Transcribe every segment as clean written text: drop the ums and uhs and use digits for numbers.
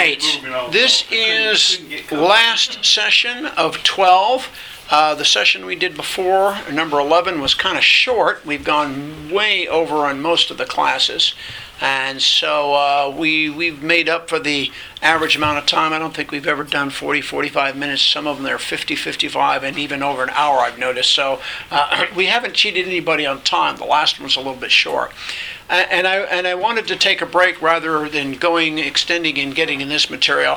right. This is last session of 12. The session we did before, number 11, was kind of short. We've gone way over on most of the classes. And so we've made up for the average amount of time. I don't think we've ever done 40, 45 minutes. Some of them are 50, 55, and even over an hour, I've noticed. So we haven't cheated anybody on time. The last one was a little bit short. And I wanted to take a break rather than extending and getting in this material.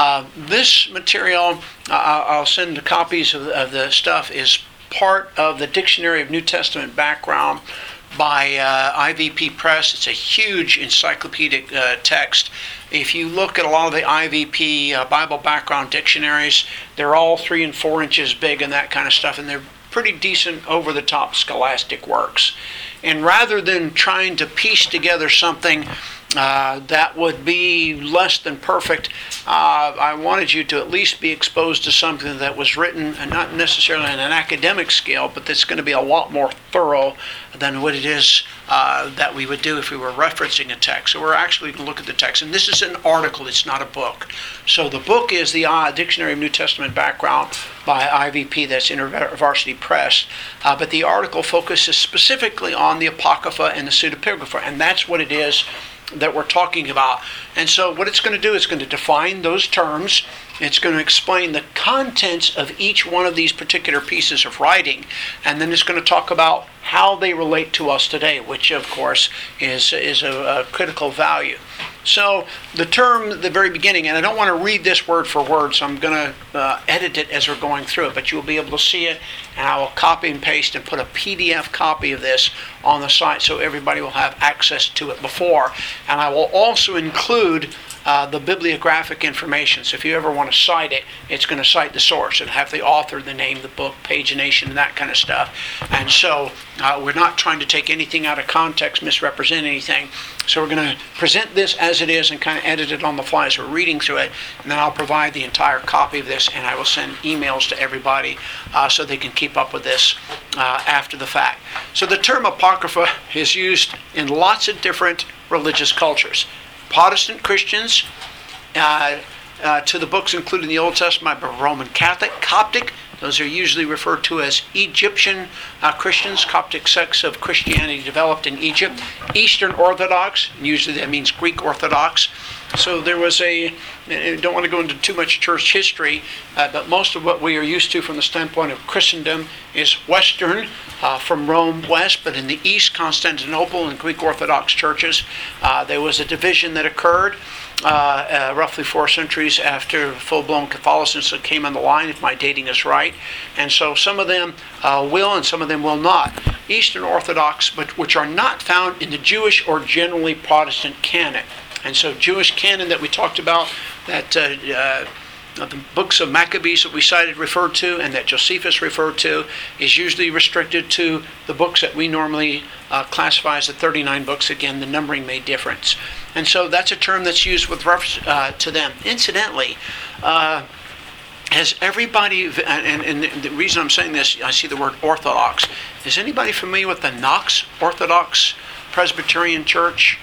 This material, I'll send copies of the stuff, is part of the Dictionary of New Testament Background by IVP Press. It's a huge encyclopedic text. If you look at a lot of the IVP Bible background dictionaries, they're all 3 and 4 inches big and that kind of stuff, and they're pretty decent over-the-top scholastic works. And rather than trying to piece together something that would be less than perfect, I wanted you to at least be exposed to something that was written, and not necessarily on an academic scale, but that's going to be a lot more thorough than what it is that we would do if we were referencing a text. So we're actually going to look at the text. And this is an article, it's not a book. So the book is the Dictionary of New Testament Background by IVP, that's InterVarsity Press. But the article focuses specifically on the Apocrypha and the Pseudepigrapha, and that's what it is that we're talking about. And so what it's going to do is going to define those terms. It's going to explain the contents of each one of these particular pieces of writing, and then it's going to talk about how they relate to us today, which of course is a critical value. So the term at the very beginning, and I don't want to read this word for word, so I'm going to edit it as we're going through it, but you'll be able to see it, and I will copy and paste and put a PDF copy of this on the site so everybody will have access to it before. And I will also include the bibliographic information. So if you ever want to cite it, it's going to cite the source and have the author, the name, the book, pagination, and that kind of stuff. And so we're not trying to take anything out of context, misrepresent anything. So we're going to present this as it is and kind of edit it on the fly as we're reading through it. And then I'll provide the entire copy of this, and I will send emails to everybody so they can keep up with this after the fact. So the term Apocrypha is used in lots of different religious cultures. Protestant Christians, to the books including the Old Testament by Roman Catholic, Coptic, those are usually referred to as Egyptian Christians. Coptic sects of Christianity developed in Egypt. Eastern Orthodox, usually that means Greek Orthodox. So there was I don't want to go into too much church history, but most of what we are used to from the standpoint of Christendom is Western, from Rome west, but in the East, Constantinople and Greek Orthodox churches, there was a division that occurred roughly 4 centuries after full-blown Catholicism came on the line, if my dating is right. And so some of them will and some of them will not. Eastern Orthodox, but which are not found in the Jewish or generally Protestant canon. And so Jewish canon that we talked about, that the books of Maccabees that we cited referred to and that Josephus referred to, is usually restricted to the books that we normally classify as the 39 books. Again, the numbering made difference. And so that's a term that's used with reference to them. Incidentally, has everybody, and the reason I'm saying this, I see the word Orthodox. Is anybody familiar with the Knox Orthodox Presbyterian Church?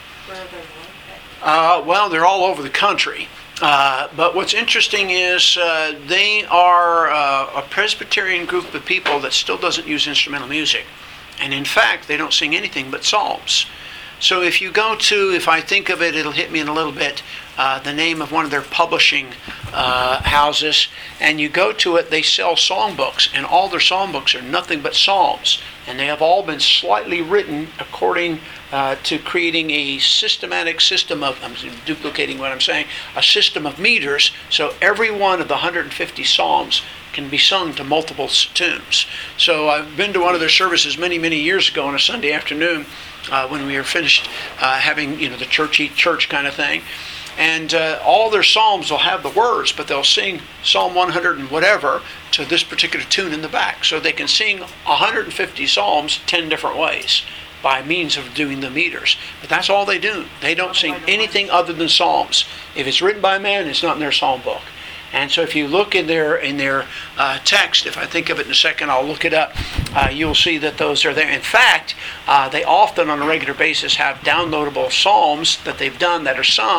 Well, they're all over the country. But what's interesting is they are a Presbyterian group of people that still doesn't use instrumental music. And in fact, they don't sing anything but psalms. So if you go to, if I think of it, it'll hit me in a little bit, the name of one of their publishing houses, and you go to it, they sell songbooks, and all their songbooks are nothing but psalms. And they have all been slightly written according to creating a systematic system of, I'm duplicating what I'm saying, a system of meters, so every one of the 150 psalms can be sung to multiple tunes. So I've been to one of their services many, many years ago on a Sunday afternoon when we were finished having, the church-eat church kind of thing. And all their psalms will have the words, but they'll sing Psalm 100 and whatever to this particular tune in the back. So they can sing 150 psalms 10 different ways by means of doing the meters. But that's all they do. They don't sing anything other than psalms. If it's written by man, it's not in their psalm book. And so if you look in their text, if I think of it in a second, I'll look it up, you'll see that those are there. In fact, they often on a regular basis have downloadable psalms that they've done that are sung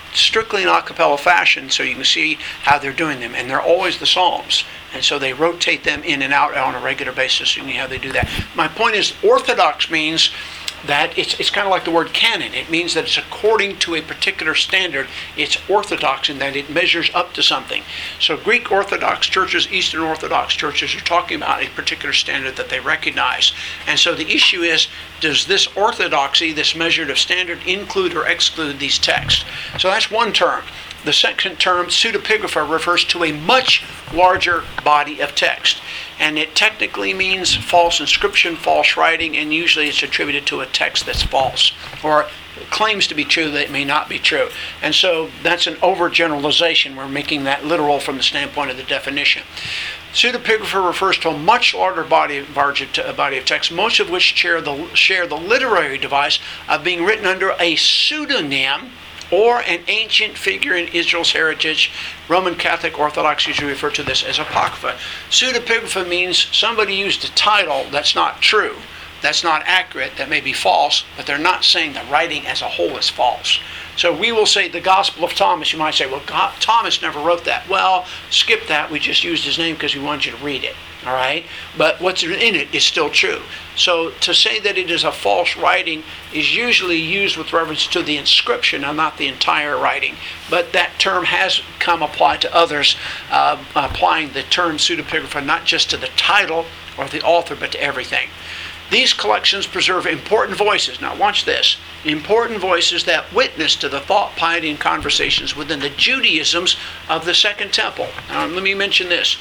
strictly in a cappella fashion, so you can see how they're doing them. And they're always the Psalms. And so they rotate them in and out on a regular basis, and you know how they do that. My point is, orthodox means that it's kind of like the word canon. It means that it's according to a particular standard. It's orthodox in that it measures up to something. So Greek Orthodox churches, Eastern Orthodox churches are talking about a particular standard that they recognize. And so the issue is, does this orthodoxy, this measured of standard, include or exclude these texts? So that's one term. The second term, pseudepigrapha, refers to a much larger body of text. And it technically means false inscription, false writing, and usually it's attributed to a text that's false, or claims to be true that it may not be true. And so that's an overgeneralization. We're making that literal from the standpoint of the definition. Pseudepigrapha refers to a much larger body of text, most of which share the literary device of being written under a pseudonym or an ancient figure in Israel's heritage. Roman Catholic Orthodox usually refer to this as apocrypha. Pseudepigrapha means somebody used a title that's not true, that's not accurate, that may be false, but they're not saying the writing as a whole is false. So we will say the Gospel of Thomas. You might say, well, Thomas never wrote that. Well, skip that. We just used his name because we wanted you to read it. All right? But what's in it is still true. So to say that it is a false writing is usually used with reference to the inscription and not the entire writing. But that term has come applied to others, applying the term pseudepigrapha not just to the title or the author, but to everything. These collections preserve important voices. Now watch this. Important voices that witness to the thought, piety, and conversations within the Judaisms of the Second Temple. Now let me mention this.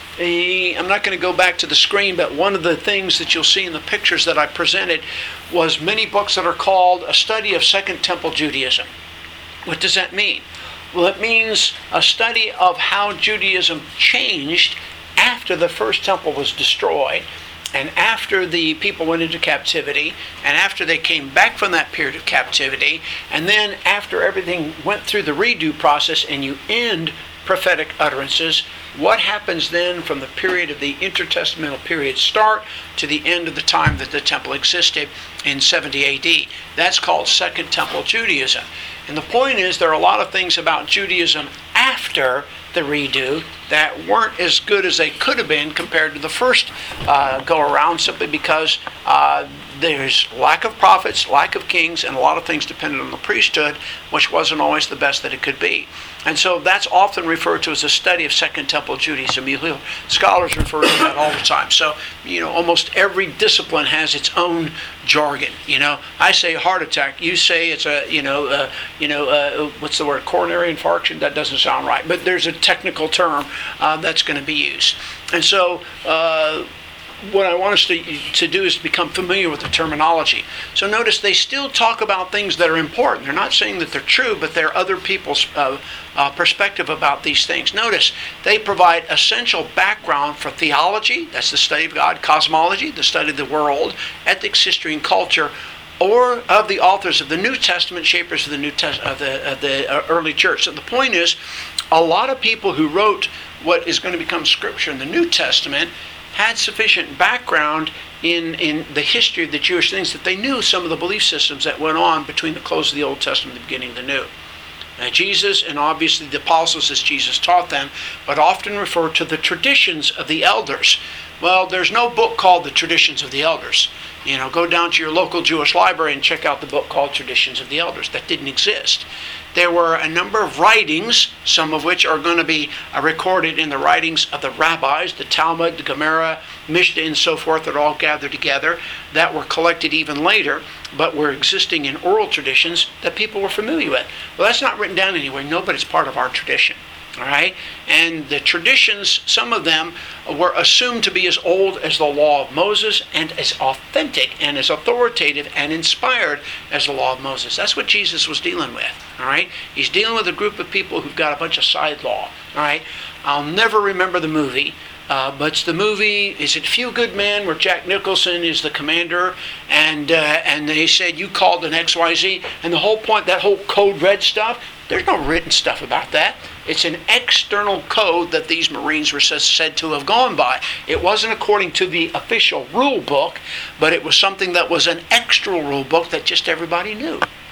I'm not going to go back to the screen, but one of the things that you'll see in the pictures that I presented was many books that are called A Study of Second Temple Judaism. What does that mean? Well, it means a study of how Judaism changed after the First Temple was destroyed, and after the people went into captivity, and after they came back from that period of captivity, and then after everything went through the redo process and you end prophetic utterances, what happens then from the period of the intertestamental period start to the end of the time that the temple existed in 70 AD. That's called Second Temple Judaism. And the point is, there are a lot of things about Judaism after the redo that weren't as good as they could have been compared to the first go around, simply because there's lack of prophets, lack of kings, and a lot of things depended on the priesthood, which wasn't always the best that it could be. And so that's often referred to as a study of Second Temple Judaism. Scholars refer to that all the time. So, almost every discipline has its own jargon. I say heart attack. You say it's what's the word? Coronary infarction? That doesn't sound right. But there's a technical term that's going to be used. And so, what I want us to do is become familiar with the terminology. So notice they still talk about things that are important. They're not saying that they're true, but they're other people's perspective about these things. Notice they provide essential background for theology, that's the study of God, cosmology, the study of the world, ethics, history, and culture, or of the authors of the New Testament, shapers of the the early church. So the point is, a lot of people who wrote what is going to become Scripture in the New Testament had sufficient background in the history of the Jewish things that they knew some of the belief systems that went on between the close of the Old Testament and the beginning of the New. Now, Jesus, and obviously the apostles as Jesus taught them, but often refer to the traditions of the elders. Well, there's no book called The Traditions of the Elders. Go down to your local Jewish library and check out the book called Traditions of the Elders. That didn't exist. There were a number of writings, some of which are going to be recorded in the writings of the rabbis, the Talmud, the Gemara, Mishnah, and so forth, that are all gathered together, that were collected even later, but were existing in oral traditions that people were familiar with. Well, that's not written down anywhere. No, but it's part of our tradition. All right? And the traditions, some of them were assumed to be as old as the law of Moses and as authentic and as authoritative and inspired as the law of Moses. That's what Jesus was dealing with. All right? He's dealing with a group of people who've got a bunch of side law. All right? I'll never remember the movie. But it's the movie, is it Feel Good Man, where Jack Nicholson is the commander, and they said, you called an XYZ, and the whole point, that whole code red stuff, there's no written stuff about that. It's an external code that these Marines were said to have gone by. It wasn't according to the official rule book, but it was something that was an extra rule book that just everybody knew.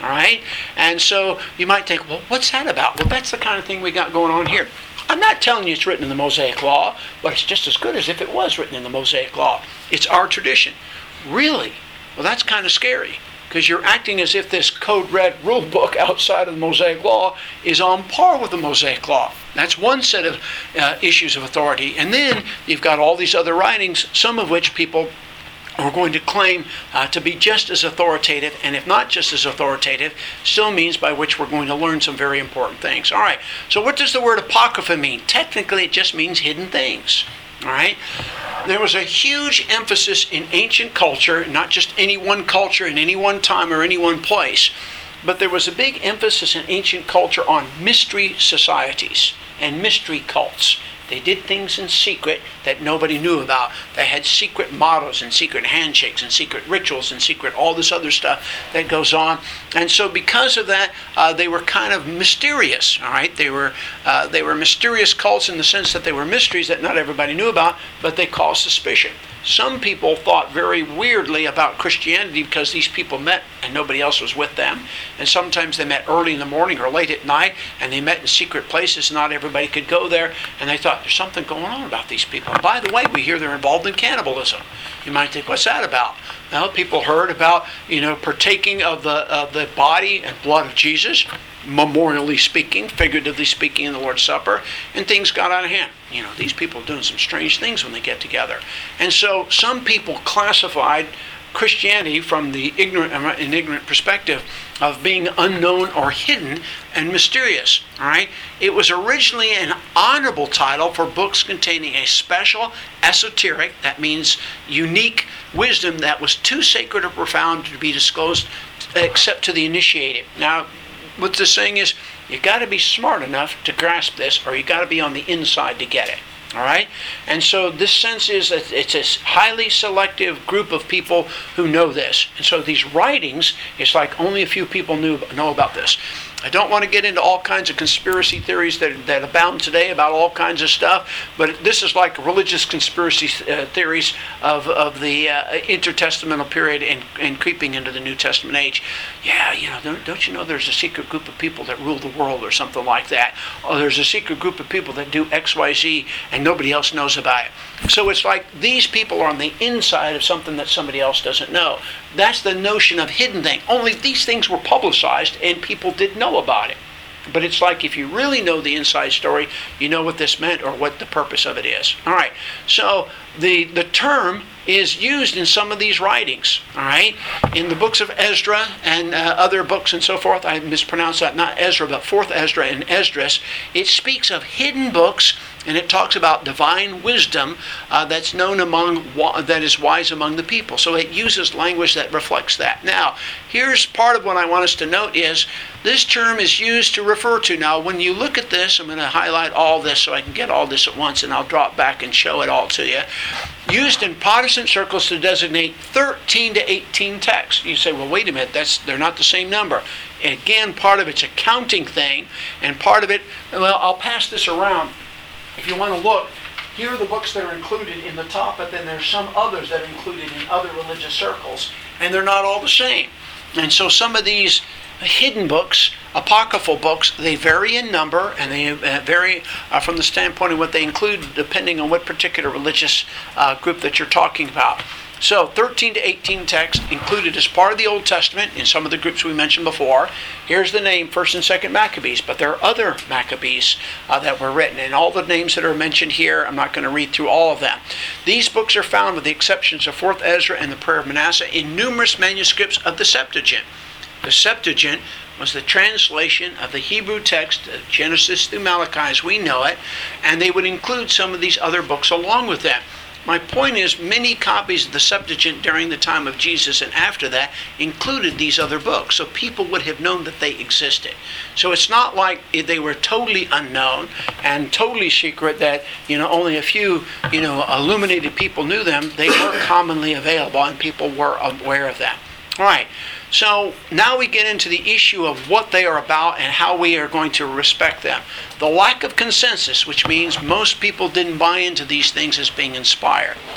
All right? And so you might think, well, what's that about? Well, that's the kind of thing we got going on here. I'm not telling you it's written in the Mosaic Law, but it's just as good as if it was written in the Mosaic Law. It's our tradition. Really? Well, that's kind of scary, because you're acting as if this code red rule book outside of the Mosaic Law is on par with the Mosaic Law. That's one set of issues of authority. And then you've got all these other writings, some of which people are going to claim to be just as authoritative, and if not just as authoritative, still means by which we're going to learn some very important things. All right, so what does the word apocrypha mean? Technically, it just means hidden things. All right, there was a huge emphasis in ancient culture, not just any one culture in any one time or any one place, but there was a big emphasis in ancient culture on mystery societies and mystery cults. They did things in secret that nobody knew about. They had secret mottos and secret handshakes and secret rituals and secret all this other stuff that goes on. And so because of that, they were kind of mysterious. All right, they were mysterious cults in the sense that they were mysteries that not everybody knew about, but they caused suspicion. Some people thought very weirdly about Christianity because these people met and nobody else was with them. And sometimes they met early in the morning or late at night, and they met in secret places. Not everybody could go there. And they thought, there's something going on about these people. And by the way, we hear they're involved in cannibalism. You might think, what's that about? Well, people heard about, partaking of the body and blood of Jesus, memorially speaking, figuratively speaking in the Lord's Supper, and things got out of hand. These people are doing some strange things when they get together. And so some people classified Christianity from the ignorant perspective of being unknown or hidden and mysterious. All right? It was originally an honorable title for books containing a special esoteric, that means unique wisdom that was too sacred or profound to be disclosed except to the initiated. Now, what this saying is, you got to be smart enough to grasp this, or you got to be on the inside to get it. All right? And so this sense is that it's a highly selective group of people who know this. And so these writings, it's like only a few people know about this. I don't want to get into all kinds of conspiracy theories that abound today about all kinds of stuff, but this is like religious conspiracy theories of the intertestamental period and creeping into the New Testament age. Yeah, don't you know there's a secret group of people that rule the world or something like that? Or there's a secret group of people that do X, Y, Z and nobody else knows about it. So it's like these people are on the inside of something that somebody else doesn't know. That's the notion of hidden thing. Only these things were publicized and people did know about it. But it's like if you really know the inside story, you know what this meant or what the purpose of it is. All right. So the term is used in some of these writings. All right. In the books of Ezra and other books and so forth, I mispronounced that, not Ezra, but 4th Ezra and Esdras. It speaks of hidden books, and it talks about divine wisdom that's known that is wise among the people. So it uses language that reflects that. Now, here's part of what I want us to note is this term is used to refer to. Now, when you look at this, I'm going to highlight all this so I can get all this at once, and I'll drop back and show it all to you. Used in Protestant circles to designate 13 to 18 texts. You say, well, wait a minute, they're not the same number. And again, part of it's a counting thing, and part of it, well, I'll pass this around. If you want to look, here are the books that are included in the top, but then there's some others that are included in other religious circles, and they're not all the same. And so some of these hidden books, apocryphal books, they vary in number, and they vary from the standpoint of what they include, depending on what particular religious group that you're talking about. So 13 to 18 texts included as part of the Old Testament in some of the groups we mentioned before. Here's the name, 1st and 2nd Maccabees, but there are other Maccabees that were written, and all the names that are mentioned here, I'm not going to read through all of them. These books are found, with the exceptions of 4th Ezra and the Prayer of Manasseh, in numerous manuscripts of the Septuagint. The Septuagint was the translation of the Hebrew text, Genesis through Malachi as we know it, and they would include some of these other books along with them. My point is, many copies of the Septuagint during the time of Jesus and after that included these other books, so people would have known that they existed. So it's not like they were totally unknown and totally secret that only a few illuminated people knew them. They were commonly available and people were aware of them. All right. So now we get into the issue of what they are about and how we are going to respect them. The lack of consensus, which means most people didn't buy into these things as being inspired.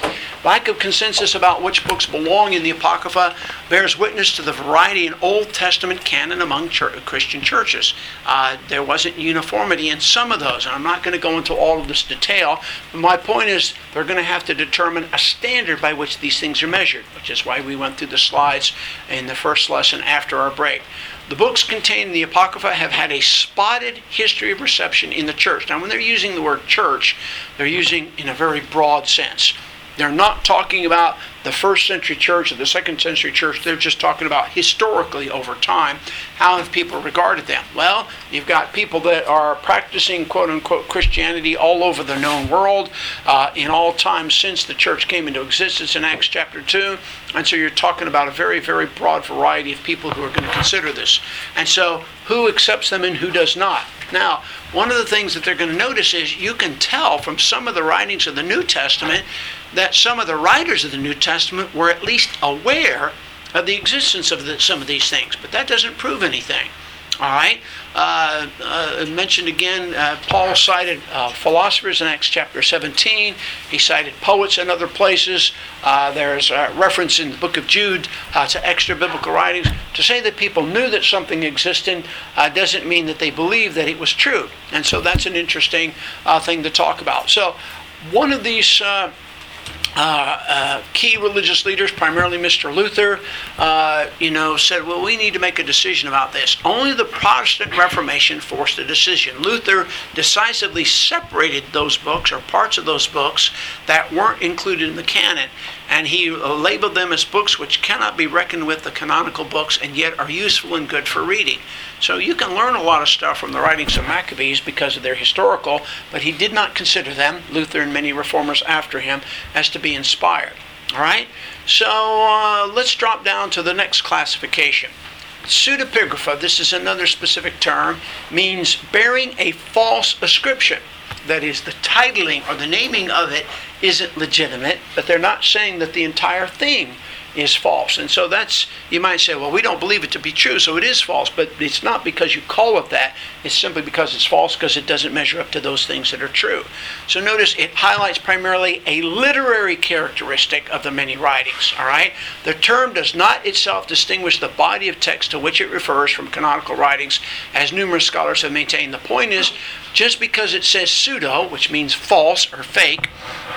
Lack of consensus about which books belong in the Apocrypha bears witness to the variety in Old Testament canon among Christian churches. There wasn't uniformity in some of those, and I'm not going to go into all of this detail, but my point is they're going to have to determine a standard by which these things are measured, which is why we went through the slides in the first lesson after our break. The books contained in the Apocrypha have had a spotted history of reception in the church. Now, when they're using the word church, they're using in a very broad sense. They're not talking about the first century church or the second century church. They're just talking about historically over time, how have people regarded them? Well, you've got people that are practicing quote-unquote Christianity all over the known world in all times since the church came into existence in Acts chapter 2. And so you're talking about a very, very broad variety of people who are going to consider this. And so who accepts them and who does not? Now, one of the things that they're going to notice is you can tell from some of the writings of the New Testament that some of the writers of the New Testament were at least aware of the existence of some of these things, but that doesn't prove anything. All right? Mentioned again, Paul cited philosophers in Acts chapter 17. He cited poets in other places. There's a reference in the book of Jude to extra biblical writings. To say that people knew that something existed doesn't mean that they believed that it was true. And so that's an interesting thing to talk about. So one of these key religious leaders, primarily Mr. Luther, said, well, we need to make a decision about this. Only the Protestant Reformation forced a decision. Luther decisively separated those books or parts of those books that weren't included in the canon, and he labeled them as books which cannot be reckoned with the canonical books and yet are useful and good for reading. So you can learn a lot of stuff from the writings of Maccabees because of their historical, but he did not consider them, Luther and many reformers after him, as to be inspired. All right? So let's drop down to the next classification. Pseudepigrapha, this is another specific term, means bearing a false ascription. That is, the titling or the naming of it isn't legitimate, but they're not saying that the entire thing is false. And so that's, you might say, well, we don't believe it to be true, so it is false. But it's not because you call it that. It's simply because it's false because it doesn't measure up to those things that are true. So notice it highlights primarily a literary characteristic of the many writings. All right? The term does not itself distinguish the body of text to which it refers from canonical writings, as numerous scholars have maintained. The point is, just because it says pseudo, which means false or fake,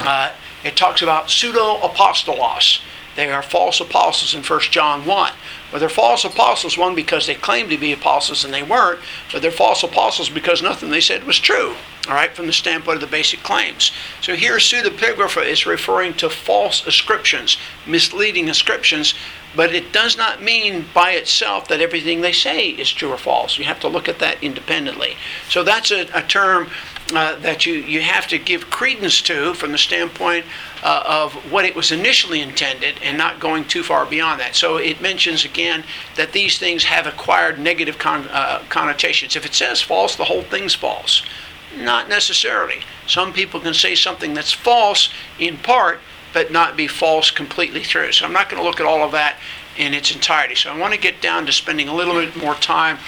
it talks about pseudo-apostolos. They are false apostles in 1 John 1. But they're false apostles, one, because they claimed to be apostles and they weren't, but they're false apostles because nothing they said was true, all right, from the standpoint of the basic claims. So here, pseudepigrapha is referring to false ascriptions, misleading ascriptions, but it does not mean by itself that everything they say is true or false. You have to look at that independently. So that's a term that you have to give credence to from the standpoint of what it was initially intended and not going too far beyond that. So it mentions again that these things have acquired negative connotations. If it says false, the whole thing's false. Not necessarily. Some people can say something that's false in part, but not be false completely through. So I'm not going to look at all of that in its entirety. So I want to get down to spending a little bit more time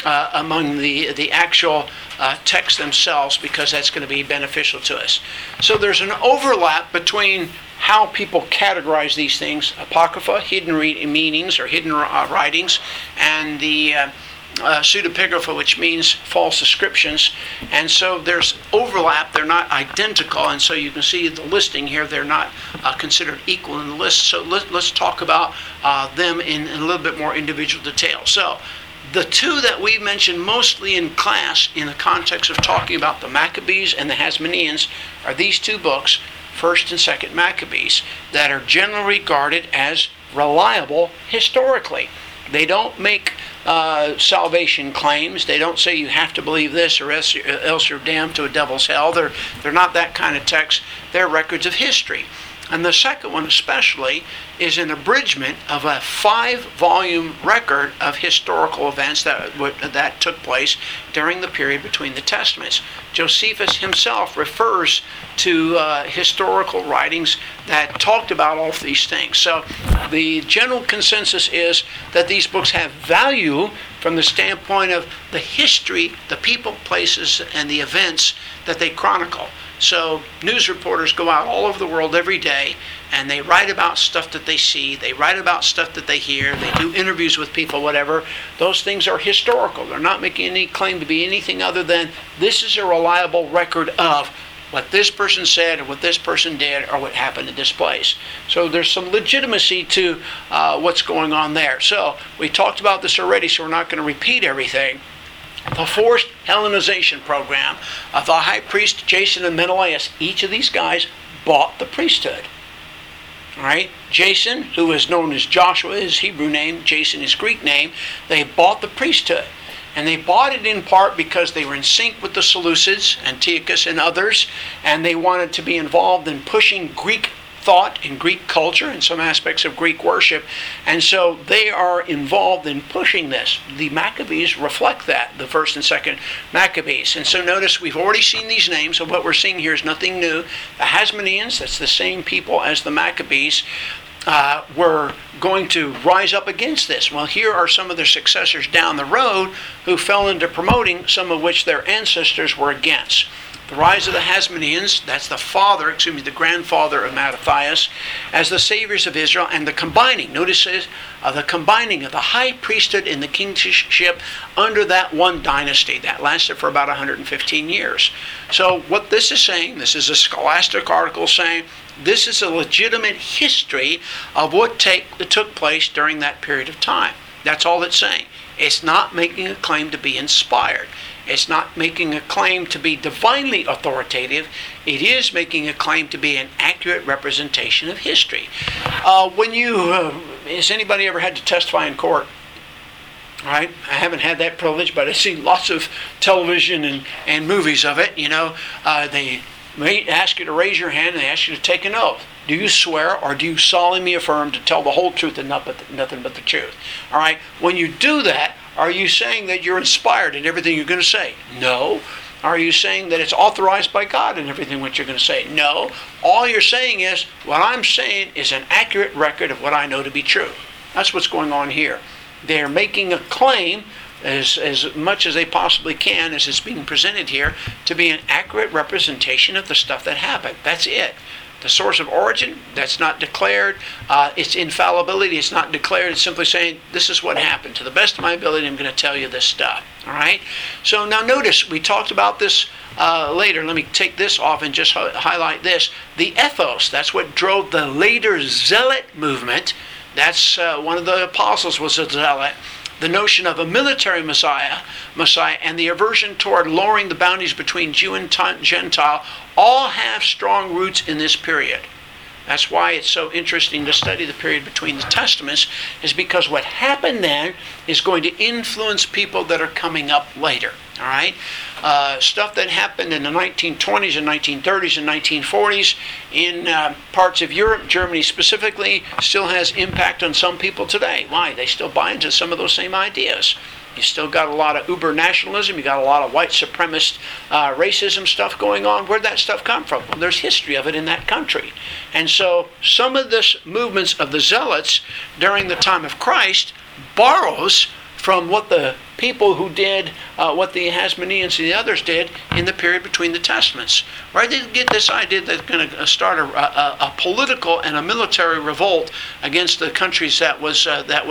among the actual texts themselves, because that's going to be beneficial to us. So there's an overlap between how people categorize these things, apocrypha, hidden meanings or hidden writings, and the pseudepigrapha, which means false ascriptions. And so there's overlap. They're not identical, and so you can see the listing here, they're not considered equal in the list. So let's talk about them in a little bit more individual detail. So the two that we mentioned mostly in class in the context of talking about the Maccabees and the Hasmoneans are these two books, 1st and 2nd Maccabees, that are generally regarded as reliable historically. They don't make salvation claims. They don't say you have to believe this or else you're damned to a devil's hell. They're not that kind of text. They're records of history. And the second one especially is an abridgment of a 5-volume record of historical events that took place during the period between the Testaments. Josephus himself refers to historical writings that talked about all of these things. So the general consensus is that these books have value from the standpoint of the history, the people, places, and the events that they chronicle. So news reporters go out all over the world every day, and they write about stuff that they see. They write about stuff that they hear. They do interviews with people, whatever. Those things are historical. They're not making any claim to be anything other than this is a reliable record of what this person said or what this person did or what happened in this place. So there's some legitimacy to what's going on there. So we talked about this already, so we're not going to repeat everything. The forced Hellenization program of the high priest Jason and Menelaus. Each of these guys bought the priesthood. All right, Jason, who is known as Joshua, his Hebrew name, Jason, his Greek name, they bought the priesthood. And they bought it in part because they were in sync with the Seleucids, Antiochus and others, and they wanted to be involved in pushing Greek thought and Greek culture and some aspects of Greek worship. And so they are involved in pushing this. The Maccabees reflect that, the first and second Maccabees. And so notice we've already seen these names, so what we're seeing here is nothing new. The Hasmoneans, that's the same people as the Maccabees, were going to rise up against this. Well, here are some of their successors down the road who fell into promoting some of which their ancestors were against. The rise of the Hasmoneans, that's the grandfather of Mattathias, as the saviors of Israel, and the combining, notice this, the combining of the high priesthood and the kingship under that one dynasty. That lasted for about 115 years. So what this is saying, this is a scholastic article saying, this is a legitimate history of what took place during that period of time. That's all it's saying. It's not making a claim to be inspired. It's not making a claim to be divinely authoritative. It is making a claim to be an accurate representation of history. Has anybody ever had to testify in court? All right, I haven't had that privilege, but I've seen lots of television and movies of it. They may ask you to raise your hand and they ask you to take an oath. Do you swear or do you solemnly affirm to tell the whole truth and nothing but the truth? All right, when you do that, are you saying that you're inspired in everything you're going to say? No. Are you saying that it's authorized by God in everything what you're going to say? No. All you're saying is, what I'm saying is an accurate record of what I know to be true. That's what's going on here. They're making a claim as much as they possibly can, as it's being presented here, to be an accurate representation of the stuff that happened. That's it. The source of origin, that's not declared. Its infallibility, it's not declared. It's simply saying, this is what happened. To the best of my ability, I'm going to tell you this stuff. All right? So now notice, we talked about this later. Let me take this off and just highlight this. The ethos, that's what drove the later Zealot movement. That's one of the apostles was a Zealot. The notion of a military Messiah, and the aversion toward lowering the boundaries between Jew and Gentile all have strong roots in this period. That's why it's so interesting to study the period between the Testaments, is because what happened then is going to influence people that are coming up later. All right? Stuff that happened in the 1920s and 1930s and 1940s in parts of Europe, Germany specifically, still has impact on some people today. Why? They still buy into some of those same ideas. You still got a lot of uber nationalism. You got a lot of white supremacist racism stuff going on. Where'd that stuff come from? Well, there's history of it in that country. And so some of this movements of the Zealots during the time of Christ borrows from what the people who did what the Hasmoneans and the others did in the period between the Testaments. Right? They get this idea that they're going to start a political and a military revolt against the countries that was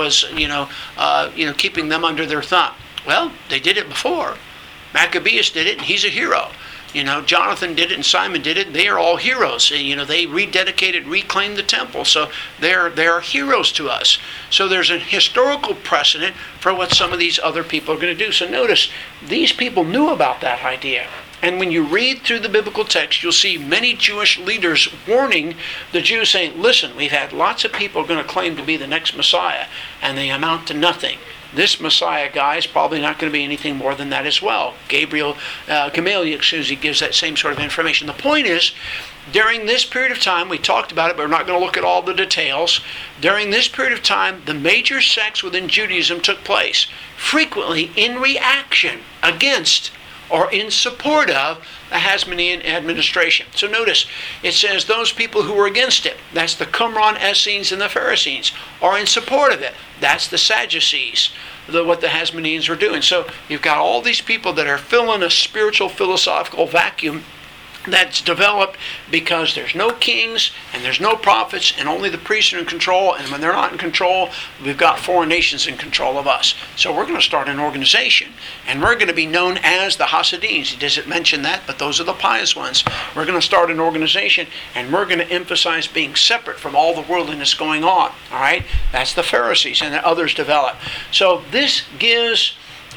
keeping them under their thumb. Well, they did it before. Maccabeus did it, and he's a hero. Jonathan did it and Simon did it. They are all heroes. They rededicated, reclaimed the temple. So they are heroes to us. So there's a historical precedent for what some of these other people are going to do. So notice, these people knew about that idea. And when you read through the biblical text, you'll see many Jewish leaders warning the Jews, saying, listen, we've had lots of people going to claim to be the next Messiah, and they amount to nothing. This Messiah guy is probably not going to be anything more than that as well. Gamaliel gives that same sort of information. The point is, during this period of time, we talked about it, but we're not going to look at all the details. During this period of time, the major sects within Judaism took place, frequently in reaction against or in support of the Hasmonean administration. So notice, it says those people who were against it, that's the Qumran, Essenes, and the Pharisees, are in support of it. That's the Sadducees, what the Hasmoneans were doing. So you've got all these people that are filling a spiritual, philosophical vacuum that's developed because there's no kings and there's no prophets and only the priests are in control, and when they're not in control, we've got foreign nations in control of us. So we're going to start an organization, and we're going to be known as the Hasidim. He doesn't mention that, but those are the pious ones. We're going to start an organization, and we're going to emphasize being separate from all the worldliness going on. All right? That's the Pharisees, and the others develop. So this gives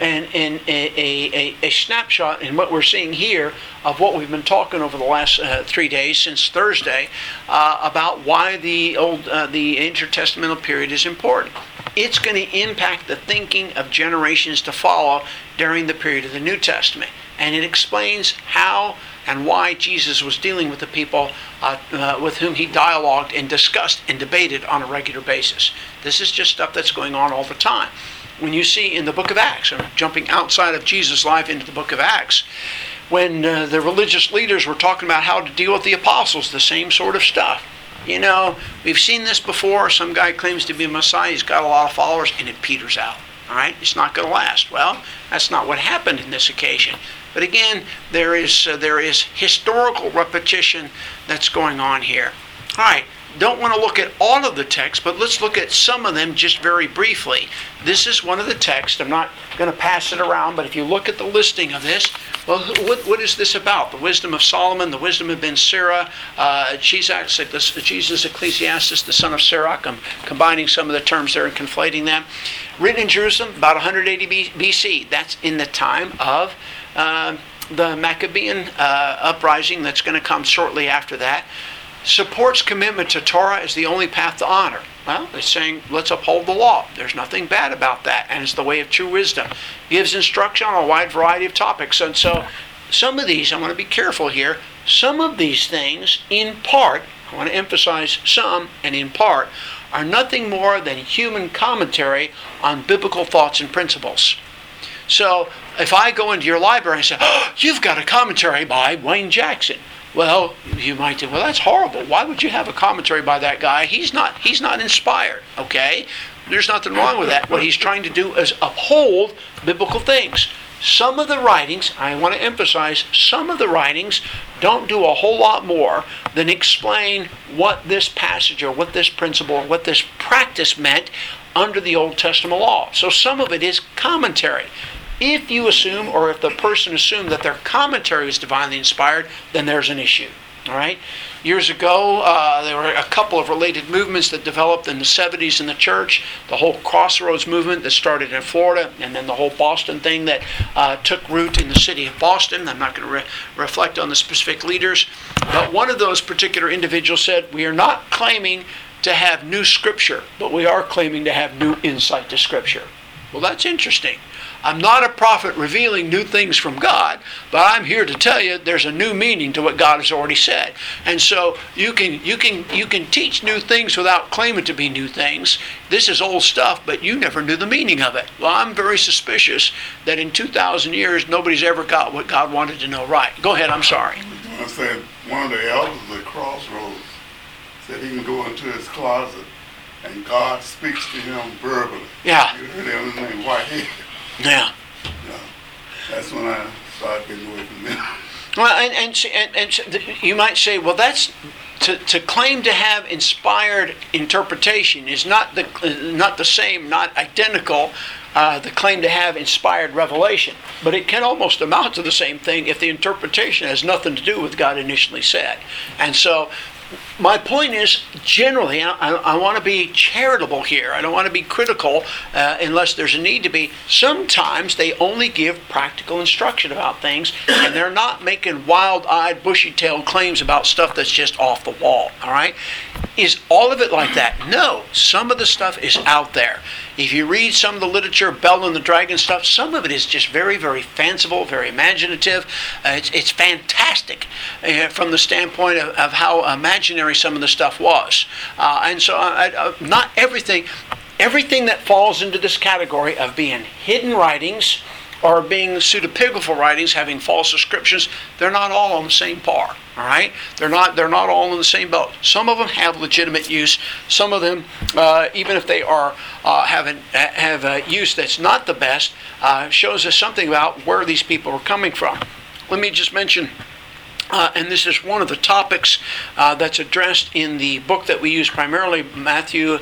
a snapshot in what we're seeing here of what we've been talking over the last 3 days since Thursday about why the intertestamental period is important. It's going to impact the thinking of generations to follow during the period of the New Testament, and it explains how and why Jesus was dealing with the people with whom he dialogued and discussed and debated on a regular basis. This is just stuff that's going on all the time. When you see in the book of Acts, jumping outside of Jesus' life into the book of Acts, when the religious leaders were talking about how to deal with the apostles, the same sort of stuff. You know, we've seen this before. Some guy claims to be a Messiah. He's got a lot of followers, and it peters out. All right? It's not going to last. Well, that's not what happened in this occasion. But again, there is historical repetition that's going on here. All right. Don't want to look at all of the text, but let's look at some of them just very briefly. This is one of the texts. I'm not going to pass it around, but if you look at the listing of this, well, what is this about? The wisdom of Solomon, the wisdom of Ben Sira, Jesus Ecclesiastes, the son of Sirach. I'm combining some of the terms there and conflating them. Written in Jerusalem about 180 BC. That's in the time of the Maccabean uprising that's going to come shortly after that. Supports commitment to Torah as the only path to honor. Well, it's saying let's uphold the law. There's nothing bad about that, and it's the way of true wisdom. Gives instruction on a wide variety of topics. And so some of these, I want to be careful here, some of these things, in part, I want to emphasize some, and in part, are nothing more than human commentary on biblical thoughts and principles. So if I go into your library and say, oh, you've got a commentary by Wayne Jackson. Well, you might think, well, that's horrible. Why would you have a commentary by that guy? He's not inspired, okay? There's nothing wrong with that. What he's trying to do is uphold biblical things. Some of the writings, I want to emphasize, some of the writings don't do a whole lot more than explain what this passage or what this principle or what this practice meant under the Old Testament law. So some of it is commentary. If you assume, or if the person assumed that their commentary is divinely inspired, then there's an issue. All right? Years ago, there were a couple of related movements that developed in the 70s in the church. The whole Crossroads movement that started in Florida, and then the whole Boston thing that took root in the city of Boston. I'm not going to reflect on the specific leaders. But one of those particular individuals said, we are not claiming to have new scripture, but we are claiming to have new insight to scripture. Well, that's interesting. I'm not a prophet revealing new things from God, but I'm here to tell you there's a new meaning to what God has already said. And so you can teach new things without claiming to be new things. This is old stuff, but you never knew the meaning of it. Well, I'm very suspicious that in 2,000 years nobody's ever got what God wanted to know right. Go ahead, I'm sorry. I said one of the elders at Crossroads said he can go into his closet and God speaks to him verbally. Yeah. You heard him name Whitehead. Yeah. That's when I started getting away from them. Well, and you might say, well, that's to claim to have inspired interpretation is not the same, not identical. The claim to have inspired revelation, but it can almost amount to the same thing if the interpretation has nothing to do with God initially said. And so my point is, generally, I want to be charitable here. I don't want to be critical unless there's a need to be. Sometimes they only give practical instruction about things, and they're not making wild-eyed, bushy-tailed claims about stuff that's just off the wall, all right? Is all of it like that? No. Some of the stuff is out there. If you read some of the literature, Bell and the Dragon stuff, some of it is just very, very fanciful, very imaginative. It's fantastic from the standpoint of how imaginary some of the stuff was. And so not everything that falls into this category of being hidden writings or being pseudepigraphal writings, having false ascriptions, they're not all on the same par. All right, they're not all in the same boat. Some of them have legitimate use. Some of them, even if they are have a use that's not the best, shows us something about where these people are coming from. Let me just mention And this is one of the topics that's addressed in the book that we use primarily, Malachi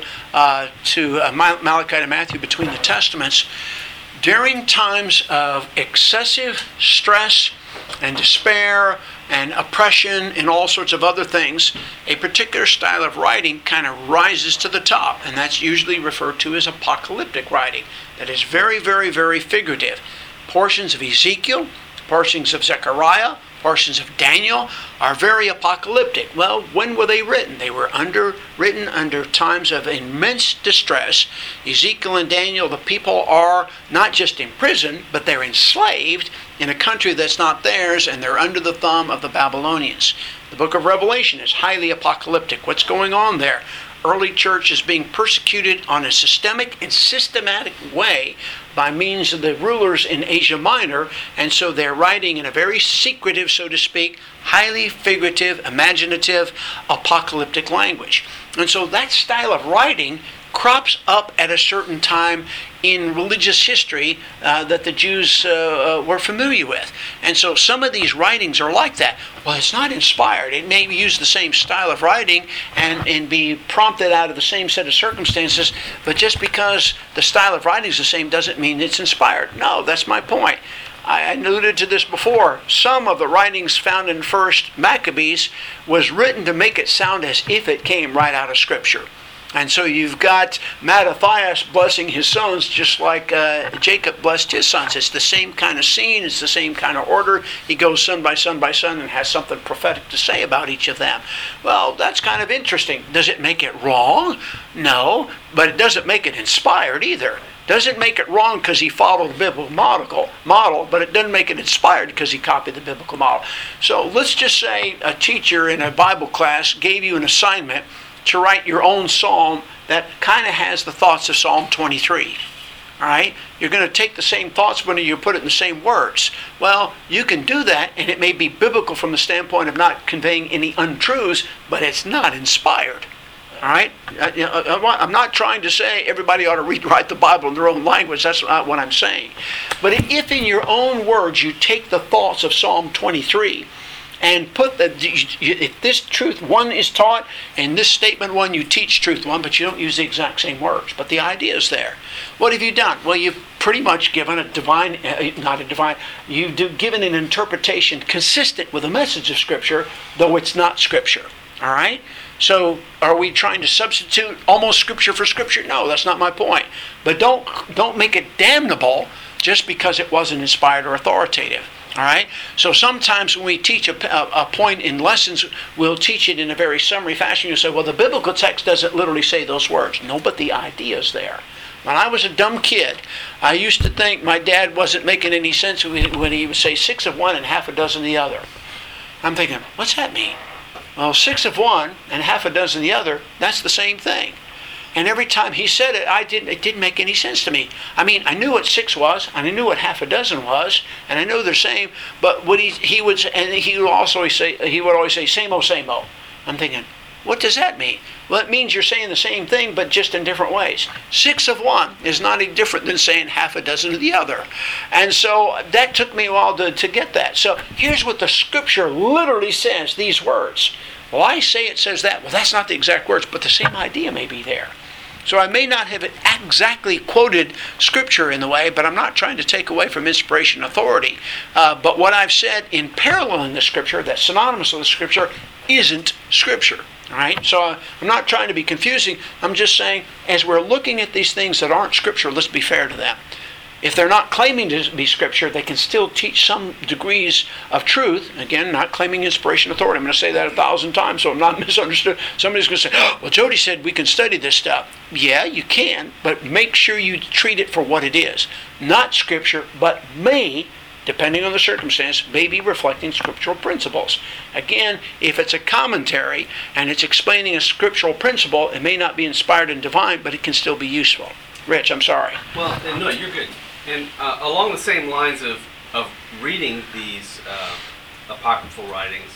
to Matthew, between the Testaments. During times of excessive stress and despair and oppression and all sorts of other things, a particular style of writing kind of rises to the top, and that's usually referred to as apocalyptic writing. That is very, very, very figurative. Portions of Ezekiel, portions of Zechariah, portions of Daniel are very apocalyptic. Well, when were they written? They were written under times of immense distress. Ezekiel and Daniel, the people are not just in prison, but they're enslaved in a country that's not theirs, and they're under the thumb of the Babylonians. The book of Revelation is highly apocalyptic. What's going on there? Early church is being persecuted on a systemic and systematic way by means of the rulers in Asia Minor, and so they're writing in a very secretive, so to speak, highly figurative, imaginative, apocalyptic language. And so that style of writing crops up at a certain time in religious history that the Jews were familiar with. And so some of these writings are like that. Well, it's not inspired. It may use the same style of writing and be prompted out of the same set of circumstances, but just because the style of writing is the same doesn't mean it's inspired. No, that's my point. I alluded to this before. Some of the writings found in 1st Maccabees was written to make it sound as if it came right out of Scripture. And so you've got Mattathias blessing his sons just like Jacob blessed his sons. It's the same kind of scene. It's the same kind of order. He goes son by son by son and has something prophetic to say about each of them. Well, that's kind of interesting. Does it make it wrong? No, but it doesn't make it inspired either. Doesn't make it wrong because he followed the biblical model, but it doesn't make it inspired because he copied the biblical model. So let's just say a teacher in a Bible class gave you an assignment to write your own psalm that kind of has the thoughts of Psalm 23. All right? You're going to take the same thoughts when you put it in the same words. Well, you can do that, and it may be biblical from the standpoint of not conveying any untruths, but it's not inspired. All right? I'm not trying to say everybody ought to write the Bible in their own language. That's not what I'm saying. But if in your own words you take the thoughts of Psalm 23 and put if this truth one is taught and this statement one you teach truth one, but you don't use the exact same words, but the idea is there. What have you done? Well, you've pretty much given you've given an interpretation consistent with the message of Scripture, though it's not Scripture. All right? So are we trying to substitute almost Scripture for Scripture? No, that's not my point. But don't make it damnable just because it wasn't inspired or authoritative. All right? So sometimes when we teach a point in lessons, we'll teach it in a very summary fashion. You say, well, the biblical text doesn't literally say those words. No, but the idea is there. When I was a dumb kid, I used to think my dad wasn't making any sense when he would say 6 of one and half a dozen of the other. I'm thinking, what's that mean? Well, 6 of one and half a dozen of the other, that's the same thing. And every time he said it, it didn't make any sense to me. I mean, I knew what 6 was, and I knew what half a dozen was, and I know they're same. But what he would always say, same-o, same-o. I'm thinking, what does that mean? Well, it means you're saying the same thing, but just in different ways. 6 of one is not any different than saying half a dozen of the other. And so that took me a while to get that. So here's what the Scripture literally says, these words. Well, I say it says that. Well, that's not the exact words, but the same idea may be there. So I may not have exactly quoted Scripture in the way, but I'm not trying to take away from inspiration and authority. But what I've said in paralleling the Scripture, that's synonymous with the Scripture, isn't Scripture. All right? So I'm not trying to be confusing. I'm just saying, as we're looking at these things that aren't Scripture, let's be fair to them. If they're not claiming to be Scripture, they can still teach some degrees of truth. Again, not claiming inspiration authority. I'm going to say that 1,000 times so I'm not misunderstood. Somebody's going to say, oh, well, Jody said we can study this stuff. Yeah, you can, but make sure you treat it for what it is. Not Scripture, but may, depending on the circumstance, may be reflecting scriptural principles. Again, if it's a commentary and it's explaining a scriptural principle, it may not be inspired and divine, but it can still be useful. Rich, I'm sorry. Well, no, you're good. And along the same lines of reading these apocryphal writings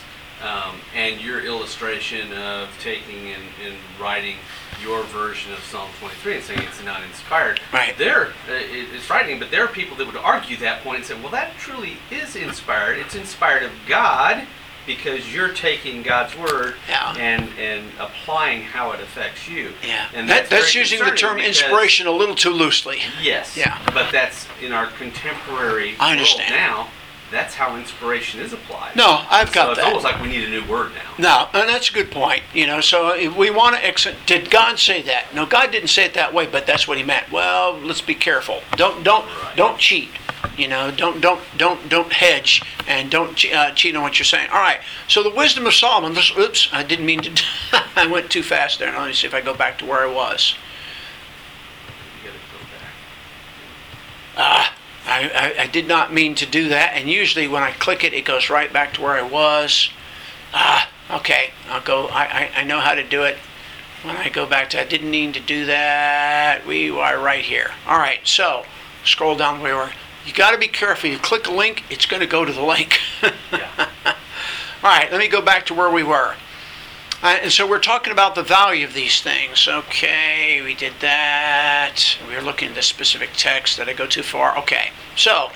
and your illustration of taking and writing your version of Psalm 23 and saying it's not inspired, right. It's frightening, but there are people that would argue that point and say, well, that truly is inspired. It's inspired of God, because you're taking God's word Yeah. and applying how it affects you. Yeah. And That's very using the term concerning because- inspiration a little too loosely. Yes. Yeah. But that's in our contemporary I world understand. now. That's how inspiration is applied. No, I've got so it's that. almost like we need a new word now. No, and that's a good point. So if we want to did God say that? No, God didn't say it that way, but that's what He meant. Well, let's be careful. Don't cheat. Don't hedge, and don't cheat on what you're saying. All right. So the wisdom of Solomon. Oops, I didn't mean to. I went too fast there. Let me see if I go back to where I was. You gotta go back. I did not mean to do that, and usually when I click it, it goes right back to where I was. Okay, I'll go. I know how to do it. When I go back to, I didn't mean to do that. We are right here. All right, so scroll down where we were. You got to be careful. You click a link, it's going to go to the link. Yeah. All right, let me go back to where we were. And so we're talking about the value of these things. Okay, we did that. We were looking at the specific text. Did I go too far? Okay, so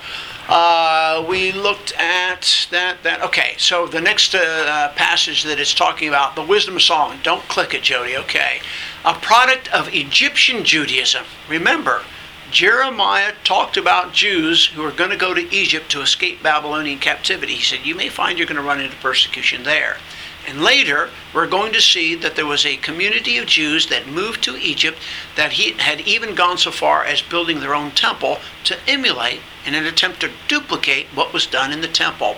we looked at that. Okay, so the next passage that it's talking about, the wisdom of Solomon. Don't click it, Jody. Okay, a product of Egyptian Judaism. Remember, Jeremiah talked about Jews who are going to go to Egypt to escape Babylonian captivity. He said, you may find you're going to run into persecution there. And later, we're going to see that there was a community of Jews that moved to Egypt that had even gone so far as building their own temple to emulate in an attempt to duplicate what was done in the temple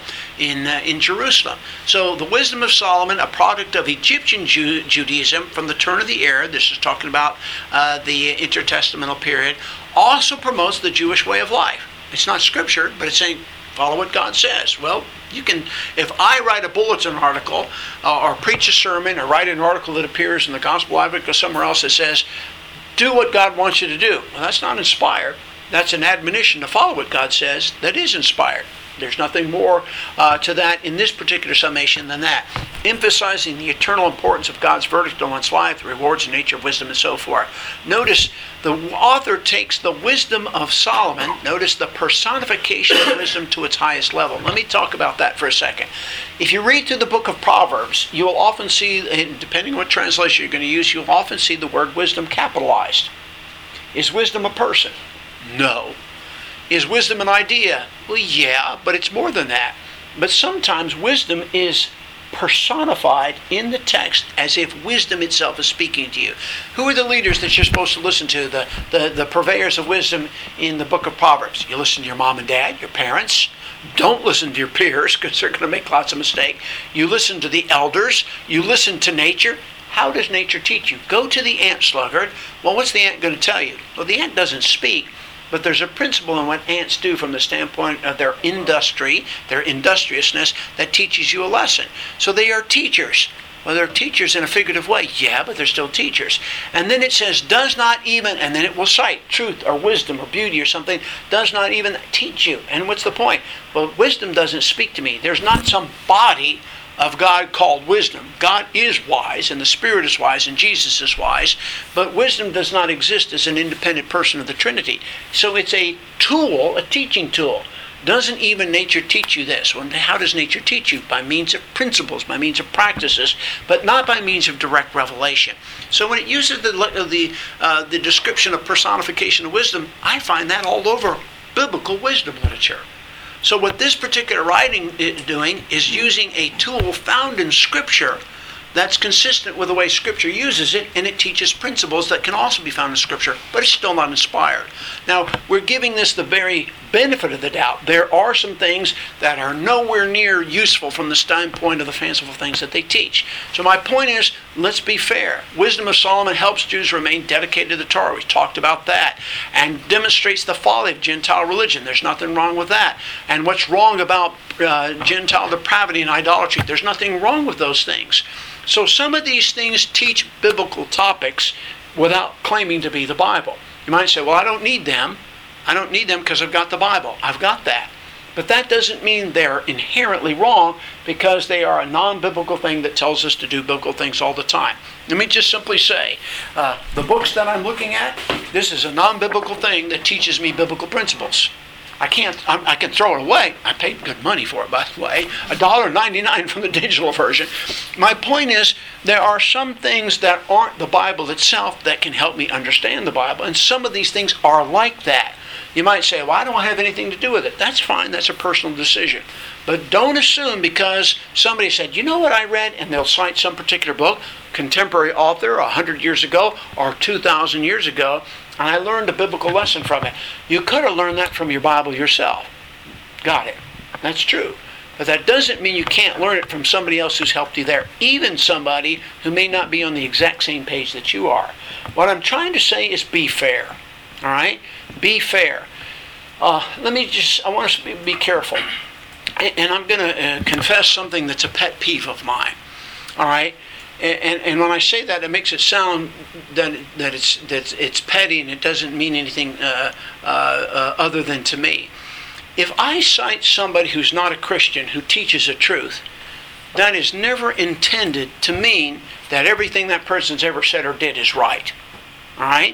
in Jerusalem. So the wisdom of Solomon, a product of Egyptian Judaism from the turn of the era, this is talking about the intertestamental period, also promotes the Jewish way of life. It's not scripture, but it's saying, follow what God says. Well, you can, if I write a bulletin article or preach a sermon or write an article that appears in the Gospel Advocate or somewhere else that says, do what God wants you to do. Well, that's not inspired. That's an admonition to follow what God says that is inspired. There's nothing more to that in this particular summation than that. Emphasizing the eternal importance of God's verdict on one's life, the rewards and nature of wisdom, and so forth. Notice the author takes the wisdom of Solomon, notice the personification of wisdom to its highest level. Let me talk about that for a second. If you read through the book of Proverbs, you will often see, depending on what translation you're going to use, you'll often see the word wisdom capitalized. Is wisdom a person? No. Is wisdom an idea? Well, yeah, but it's more than that. But sometimes wisdom is personified in the text as if wisdom itself is speaking to you. Who are the leaders that you're supposed to listen to, the purveyors of wisdom in the book of Proverbs? You listen to your mom and dad, your parents. Don't listen to your peers because they're going to make lots of mistakes. You listen to the elders. You listen to nature. How does nature teach you? Go to the ant sluggard. Well, what's the ant going to tell you? Well, the ant doesn't speak. But there's a principle in what ants do from the standpoint of their industry, their industriousness, that teaches you a lesson. So they are teachers. Well, they're teachers in a figurative way. Yeah, but they're still teachers. And then it says, does not even, and then it will cite truth or wisdom or beauty or something, does not even teach you. And what's the point? Well, wisdom doesn't speak to me. There's not some body of God called wisdom. God is wise, and the Spirit is wise, and Jesus is wise, but wisdom does not exist as an independent person of the Trinity. So it's a tool, a teaching tool. Doesn't even nature teach you this? Well, how does nature teach you? By means of principles, by means of practices, but not by means of direct revelation. So when it uses the description of personification of wisdom, I find that all over biblical wisdom literature. So what this particular writing is doing is using a tool found in Scripture that's consistent with the way Scripture uses it, and it teaches principles that can also be found in Scripture, but it's still not inspired. Now, we're giving this the very benefit of the doubt. There are some things that are nowhere near useful from the standpoint of the fanciful things that they teach. So my point is, let's be fair. Wisdom of Solomon helps Jews remain dedicated to the Torah. We talked about that. And demonstrates the folly of Gentile religion. There's nothing wrong with that. And what's wrong about Gentile depravity and idolatry? There's nothing wrong with those things. So some of these things teach biblical topics without claiming to be the Bible. You might say, well, I don't need them. I don't need them because I've got the Bible. I've got that. But that doesn't mean they're inherently wrong because they are a non-biblical thing that tells us to do biblical things all the time. Let me just simply say, the books that I'm looking at, this is a non-biblical thing that teaches me biblical principles. I can throw it away. I paid good money for it, by the way. $1.99 from the digital version. My point is, there are some things that aren't the Bible itself that can help me understand the Bible, and some of these things are like that. You might say, well, I don't have anything to do with it. That's fine. That's a personal decision. But don't assume because somebody said, you know what I read? And they'll cite some particular book, contemporary author 100 years ago or 2,000 years ago, and I learned a biblical lesson from it. You could have learned that from your Bible yourself. Got it. That's true. But that doesn't mean you can't learn it from somebody else who's helped you there, even somebody who may not be on the exact same page that you are. What I'm trying to say is be fair. All right? Be fair. I want us to be careful. And I'm going to confess something that's a pet peeve of mine. All right? And when I say that, it makes it sound that it's petty and it doesn't mean anything other than to me. If I cite somebody who's not a Christian who teaches a truth, that is never intended to mean that everything that person's ever said or did is right. All right?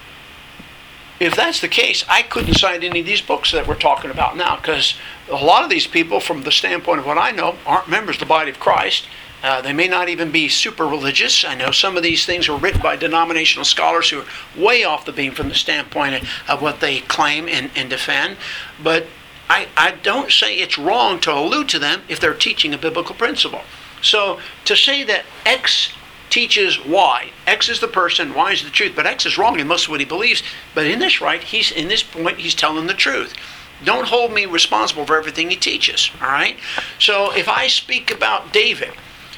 If that's the case, I couldn't cite any of these books that we're talking about now, because a lot of these people, from the standpoint of what I know, aren't members of the body of Christ. They may not even be super religious. I know some of these things are written by denominational scholars who are way off the beam from the standpoint of what they claim and defend. But I don't say it's wrong to allude to them if they're teaching a biblical principle. So to say that X teaches Y. X is the person, Y is the truth, but X is wrong in most of what he believes. But in this point, he's telling the truth. Don't hold me responsible for everything he teaches. All right? So if I speak about David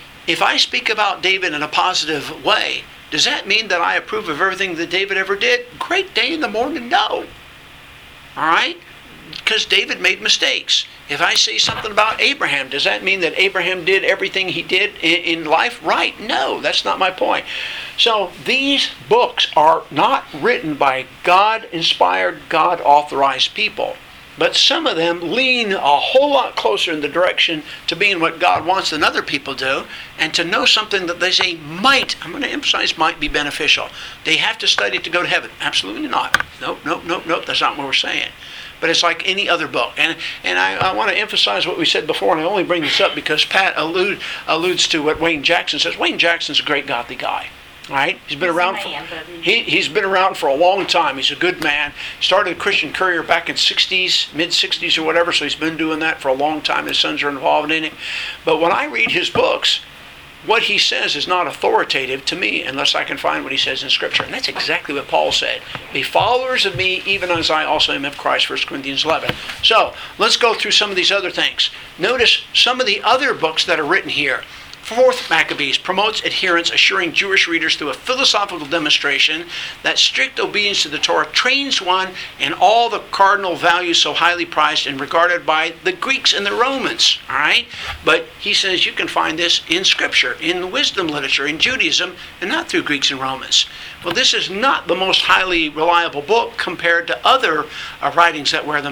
in a positive way, does that mean that I approve of everything that David ever did? Great day in the morning, no. All right? Because David made mistakes. If I say something about Abraham, does that mean that Abraham did everything he did in life? Right. No, that's not my point. So these books are not written by God-inspired, God-authorized people. But some of them lean a whole lot closer in the direction to being what God wants than other people do, and to know something that they say might, I'm going to emphasize might be beneficial. They have to study it to go to heaven. Absolutely not. Nope. That's not what we're saying. But it's like any other book. And I want to emphasize what we said before, and I only bring this up because Pat alludes to what Wayne Jackson says. Wayne Jackson's a great godly guy. All right? He's been around he's been around for a long time. He's a good man. Started a Christian Courier back in mid-60s or whatever, so he's been doing that for a long time. His sons are involved in it. But when I read his books, what he says is not authoritative to me unless I can find what he says in Scripture. And that's exactly what Paul said. Be followers of me even as I also am of Christ, 1 Corinthians 11. So, let's go through some of these other things. Notice some of the other books that are written here. 4th Maccabees promotes adherence, assuring Jewish readers through a philosophical demonstration that strict obedience to the Torah trains one in all the cardinal values so highly prized and regarded by the Greeks and the Romans. All right? But he says you can find this in Scripture, in wisdom literature, in Judaism, and not through Greeks and Romans. Well, this is not the most highly reliable book compared to other writings that wear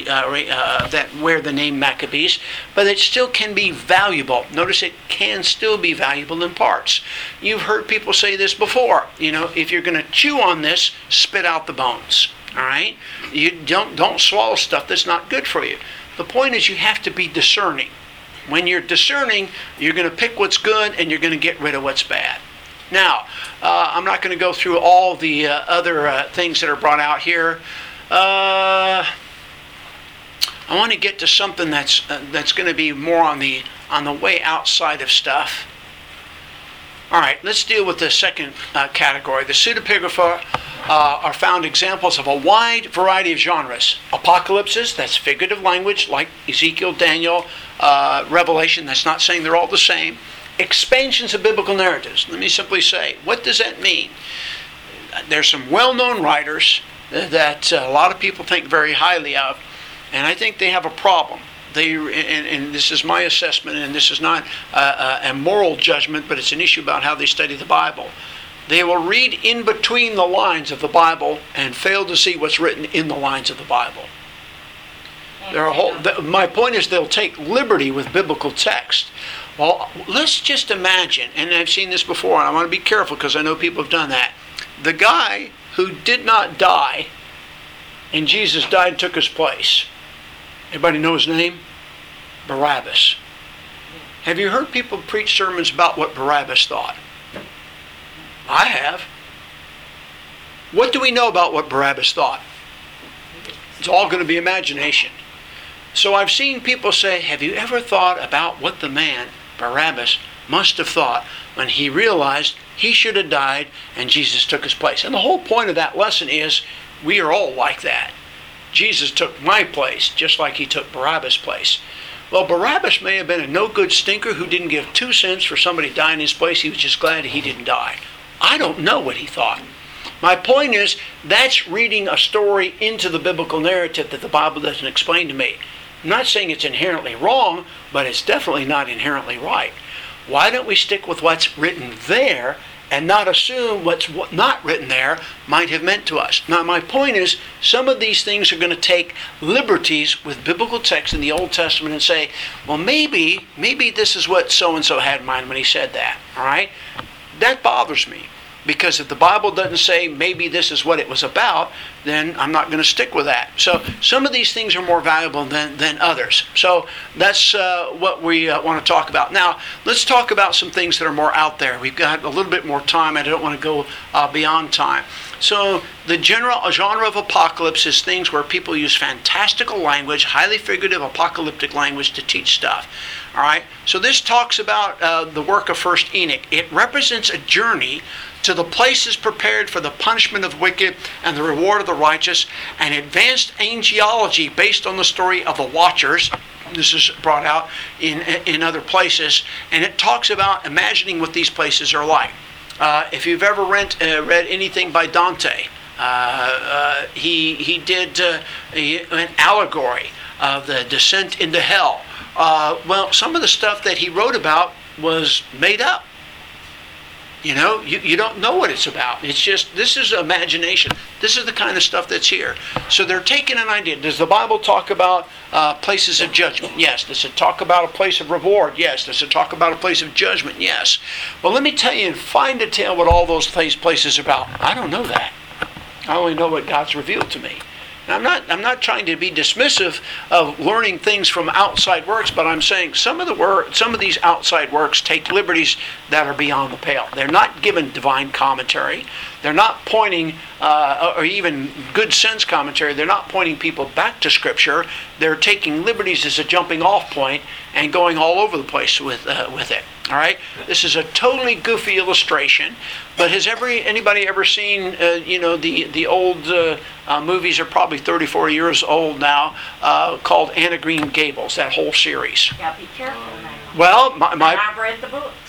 the name Maccabees, but it still can be valuable. Notice it can still be valuable in parts. You've heard people say this before. If you're going to chew on this, spit out the bones. All right? You don't swallow stuff that's not good for you. The point is you have to be discerning. When you're discerning, you're going to pick what's good and you're going to get rid of what's bad. Now, I'm not going to go through all the other things that are brought out here. I want to get to something that's going to be more on the way outside of stuff. All right, let's deal with the second category. The pseudepigrapha are found examples of a wide variety of genres. Apocalypses, that's figurative language, like Ezekiel, Daniel, Revelation. That's not saying they're all the same. Expansions of biblical narratives. Let me simply say, what does that mean? There's some well-known writers that a lot of people think very highly of, and I think they have a problem. And this is my assessment, and this is not a moral judgment, but it's an issue about how they study the Bible. They will read in between the lines of the Bible and fail to see what's written in the lines of the Bible. My point is they'll take liberty with biblical text. Well, let's just imagine, and I've seen this before, and I want to be careful because I know people have done that. The guy who did not die, and Jesus died and took his place. Everybody know his name? Barabbas. Have you heard people preach sermons about what Barabbas thought? I have. What do we know about what Barabbas thought? It's all going to be imagination. So I've seen people say, have you ever thought about what the man, Barabbas, must have thought when he realized he should have died and Jesus took his place? And the whole point of that lesson is we are all like that. Jesus took my place just like he took Barabbas' place. Well, Barabbas may have been a no-good stinker who didn't give 2 cents for somebody dying in his place. He was just glad he didn't die. I don't know what he thought. My point is, that's reading a story into the biblical narrative that the Bible doesn't explain to me. I'm not saying it's inherently wrong, but it's definitely not inherently right. Why don't we stick with what's written there and not assume what's not written there might have meant to us? Now, my point is, some of these things are going to take liberties with biblical texts in the Old Testament and say, well, maybe this is what so-and-so had in mind when he said that. All right? That bothers me. Because if the Bible doesn't say maybe this is what it was about, then I'm not going to stick with that. So some of these things are more valuable than others. So that's what we want to talk about. Now, let's talk about some things that are more out there. We've got a little bit more time. I don't want to go beyond time. So the general genre of apocalypse is things where people use fantastical language, highly figurative apocalyptic language to teach stuff. All right. So this talks about the work of First Enoch. It represents a journey to the places prepared for the punishment of wicked and the reward of the righteous, and advanced angelology based on the story of the Watchers. This is brought out in other places, and it talks about imagining what these places are like. If you've ever read anything by Dante, he did an allegory of the descent into hell. Well, some of the stuff that he wrote about was made up. You know, you don't know what it's about. It's just, this is imagination. This is the kind of stuff that's here. So they're taking an idea. Does the Bible talk about places of judgment? Yes. Does it talk about a place of reward? Yes. Does it talk about a place of judgment? Yes. Well, let me tell you in fine detail what all those places are about. I don't know that. I only know what God's revealed to me. I'm not trying to be dismissive of learning things from outside works, but I'm saying some of these outside works take liberties that are beyond the pale. They're not given divine commentary. They're not pointing, or even good sense commentary. They're not pointing people back to Scripture. They're taking liberties as a jumping off point and going all over the place with it. All right, this is a totally goofy illustration. But has anybody ever seen the old movies are probably 34 years old now, called Anne of Green Gables, that whole series? Yeah, be careful now. Well, I've read the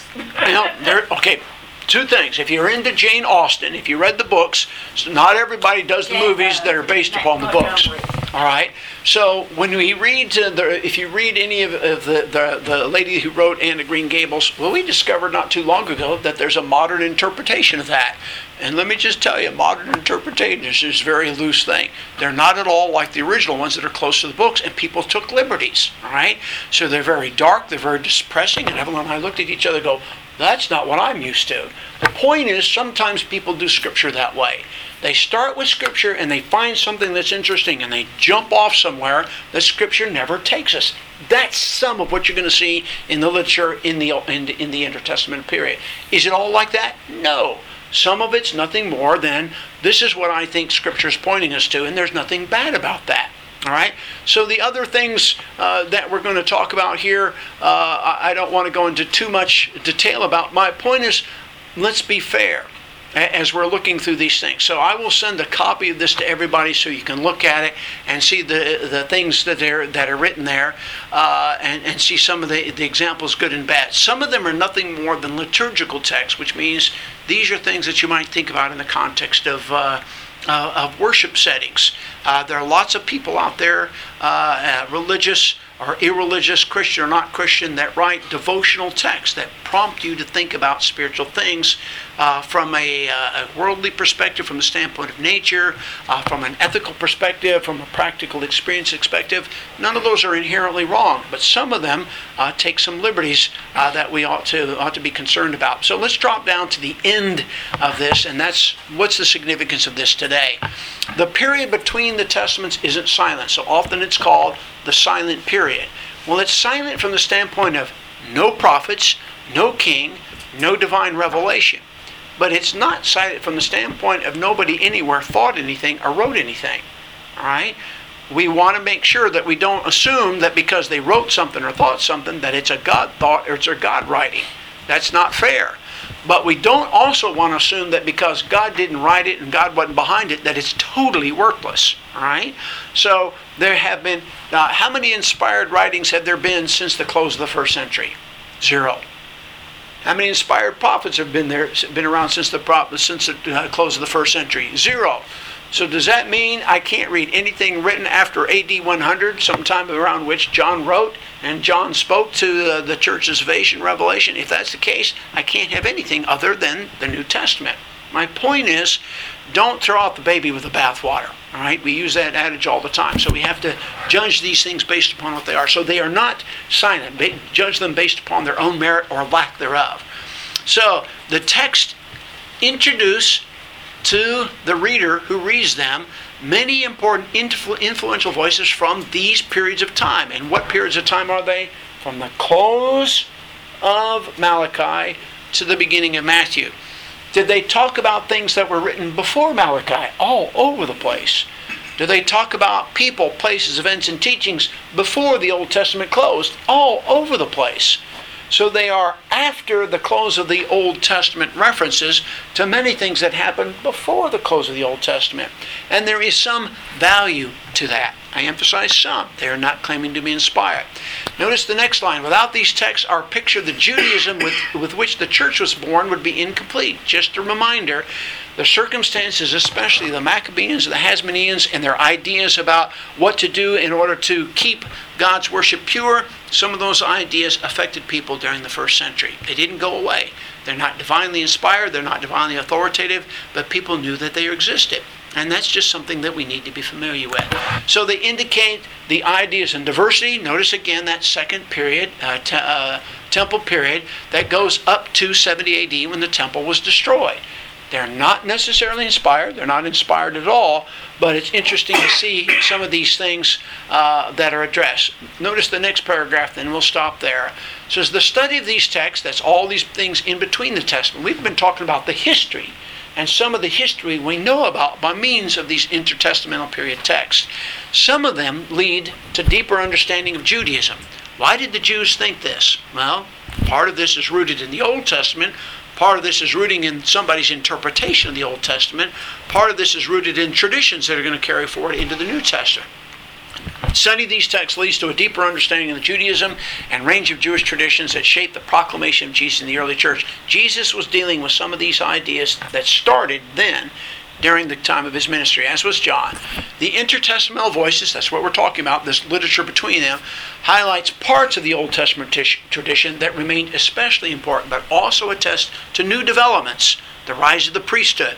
books. Okay. 2 things. If you're into Jane Austen, if you read the books, so not everybody does the movies that are based upon the books. All right. So when we read, if you read any of the lady who wrote Anne of Green Gables, well, we discovered not too long ago that there's a modern interpretation of that. And let me just tell you, modern interpretation is a very loose thing. They're not at all like the original ones that are close to the books, and people took liberties. All right. So they're very dark, they're very depressing, and Evelyn and I looked at each other and go, that's not what I'm used to. The point is, sometimes people do Scripture that way. They start with Scripture and they find something that's interesting and they jump off somewhere that Scripture never takes us. That's some of what you're going to see in the literature in the intertestamental period. Is it all like that? No. Some of it's nothing more than, this is what I think Scripture is pointing us to, and there's nothing bad about that. All right. So the other things that we're going to talk about here, I don't want to go into too much detail about. My point is, let's be fair as we're looking through these things. So I will send a copy of this to everybody so you can look at it and see the things that are written there, and see some of the examples, good and bad. Some of them are nothing more than liturgical texts, which means these are things that you might think about in the context of worship settings. There are lots of people out there, religious or irreligious, Christian or not Christian, that write devotional texts that prompt you to think about spiritual things from a worldly perspective, from the standpoint of nature, from an ethical perspective, from a practical experience perspective. None of those are inherently wrong, but some of them take some liberties that we ought to be concerned about. So let's drop down to the end of this, and that's what's the significance of this today. The period between the Testaments isn't silent, so often it's called the silent period? Well, it's silent from the standpoint of no prophets, no king, no divine revelation. But it's not silent from the standpoint of nobody anywhere thought anything or wrote anything. All right? We want to make sure that we don't assume that because they wrote something or thought something that it's a God thought or it's a God writing. That's not fair. But we don't also want to assume that because God didn't write it and God wasn't behind it, that it's totally worthless. All right? So there have been, how many inspired writings have there been since the close of the first century? 0. How many inspired prophets have been around since the close of the first century? 0. So does that mean I can't read anything written after AD 100, sometime around which John wrote and John spoke to the churches of Asia and Revelation? If that's the case, I can't have anything other than the New Testament. My point is, don't throw out the baby with the bathwater. All right, we use that adage all the time. So we have to judge these things based upon what they are. So they are not silent. Judge them based upon their own merit or lack thereof. So the text introduce to the reader who reads them many important influential voices from these periods of time. And what periods of time are they? From the close of Malachi to the beginning of Matthew. Did they talk about things that were written before Malachi? All over the place. Do they talk about people, places, events, and teachings before the Old Testament closed? All over the place. So they are after the close of the Old Testament references to many things that happened before the close of the Old Testament. And there is some value to that. I emphasize some. They are not claiming to be inspired. Notice the next line. Without these texts, our picture of the Judaism with which the church was born would be incomplete. Just a reminder, the circumstances, especially the Maccabees, the Hasmoneans, and their ideas about what to do in order to keep God's worship pure, some of those ideas affected people during the first century. They didn't go away. They're not divinely inspired, they're not divinely authoritative, but people knew that they existed. And that's just something that we need to be familiar with. So they indicate the ideas in diversity. Notice again that second period, temple period, that goes up to 70 AD when the temple was destroyed. They're not necessarily inspired. They're not inspired at all. But it's interesting to see some of these things that are addressed. Notice the next paragraph, then we'll stop there. It says, the study of these texts, that's all these things in between the Testament. We've been talking about the history. And some of the history we know about by means of these intertestamental period texts. Some of them lead to deeper understanding of Judaism. Why did the Jews think this? Well, part of this is rooted in the Old Testament. Part of this is rooting in somebody's interpretation of the Old Testament. Part of this is rooted in traditions that are going to carry forward into the New Testament. Studying these texts leads to a deeper understanding of the Judaism and range of Jewish traditions that shaped the proclamation of Jesus in the early church. Jesus was dealing with some of these ideas that started then during the time of his ministry, as was John. The intertestamental voices, that's what we're talking about, this literature between them, highlights parts of the Old Testament tradition that remained especially important, but also attest to new developments, the rise of the priesthood,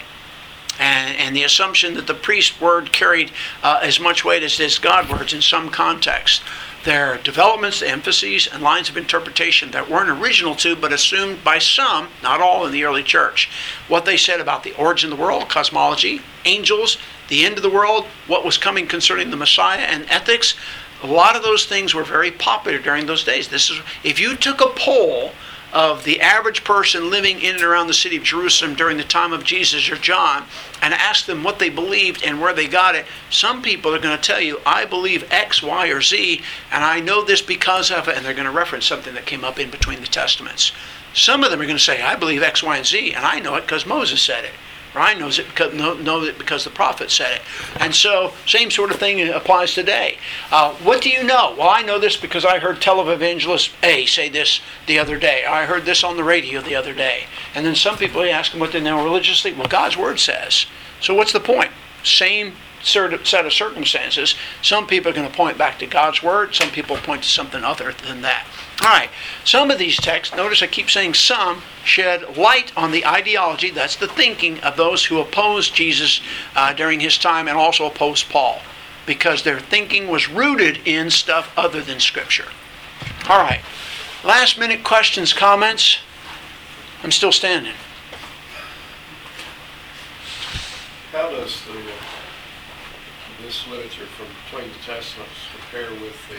and the assumption that the priest word carried as much weight as does God words in some context. There are developments, emphases, and lines of interpretation that weren't original to, but assumed by some, not all, in the early church. What they said about the origin of the world, cosmology, angels, the end of the world, what was coming concerning the Messiah, and ethics, a lot of those things were very popular during those days. If you took a poll of the average person living in and around the city of Jerusalem during the time of Jesus or John and asked them what they believed and where they got it, some people are going to tell you, I believe X, Y, or Z, and I know this because of it, and they're going to reference something that came up in between the Testaments. Some of them are going to say, I believe X, Y, and Z, and I know it because Moses said it. Or I know it because the prophet said it. And so, same sort of thing applies today. What do you know? Well, I know this because I heard televangelist A say this the other day. I heard this on the radio the other day. And then some people ask them what they know religiously. Well, God's Word says. So what's the point? Same set of circumstances. Some people are going to point back to God's Word. Some people point to something other than that. All right, some of these texts, notice I keep saying some, shed light on the ideology, that's the thinking of those who opposed Jesus during his time and also opposed Paul, because their thinking was rooted in stuff other than Scripture. All right, last minute questions, comments? I'm still standing. How does this this literature from between the Testaments compare with the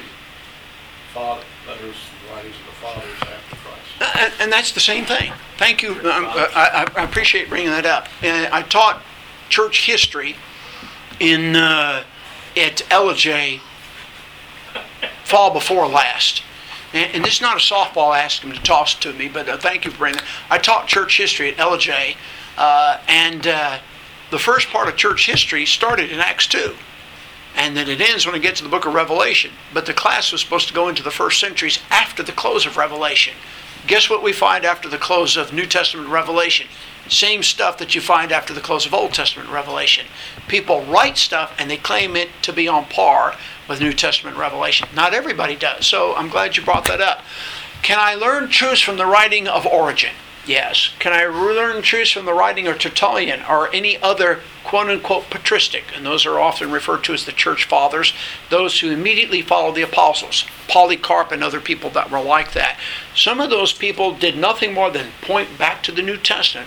letters and writings of the fathers after Christ? And that's the same thing. Thank you. I appreciate bringing that up. And I taught church history at LJ fall before last. And this is not a softball asking him to toss to me, but thank you for bringing that. I taught church history at LJ, and the first part of church history started in Acts 2. And then it ends when it gets to the book of Revelation. But the class was supposed to go into the first centuries after the close of Revelation. Guess what we find after the close of New Testament Revelation? Same stuff that you find after the close of Old Testament Revelation. People write stuff and they claim it to be on par with New Testament Revelation. Not everybody does, so I'm glad you brought that up. Can I learn truths from the writing of Origen? Yes. Can I learn truths from the writing of Tertullian or any other quote-unquote patristic? And those are often referred to as the church fathers, those who immediately followed the apostles, Polycarp and other people that were like that. Some of those people did nothing more than point back to the New Testament,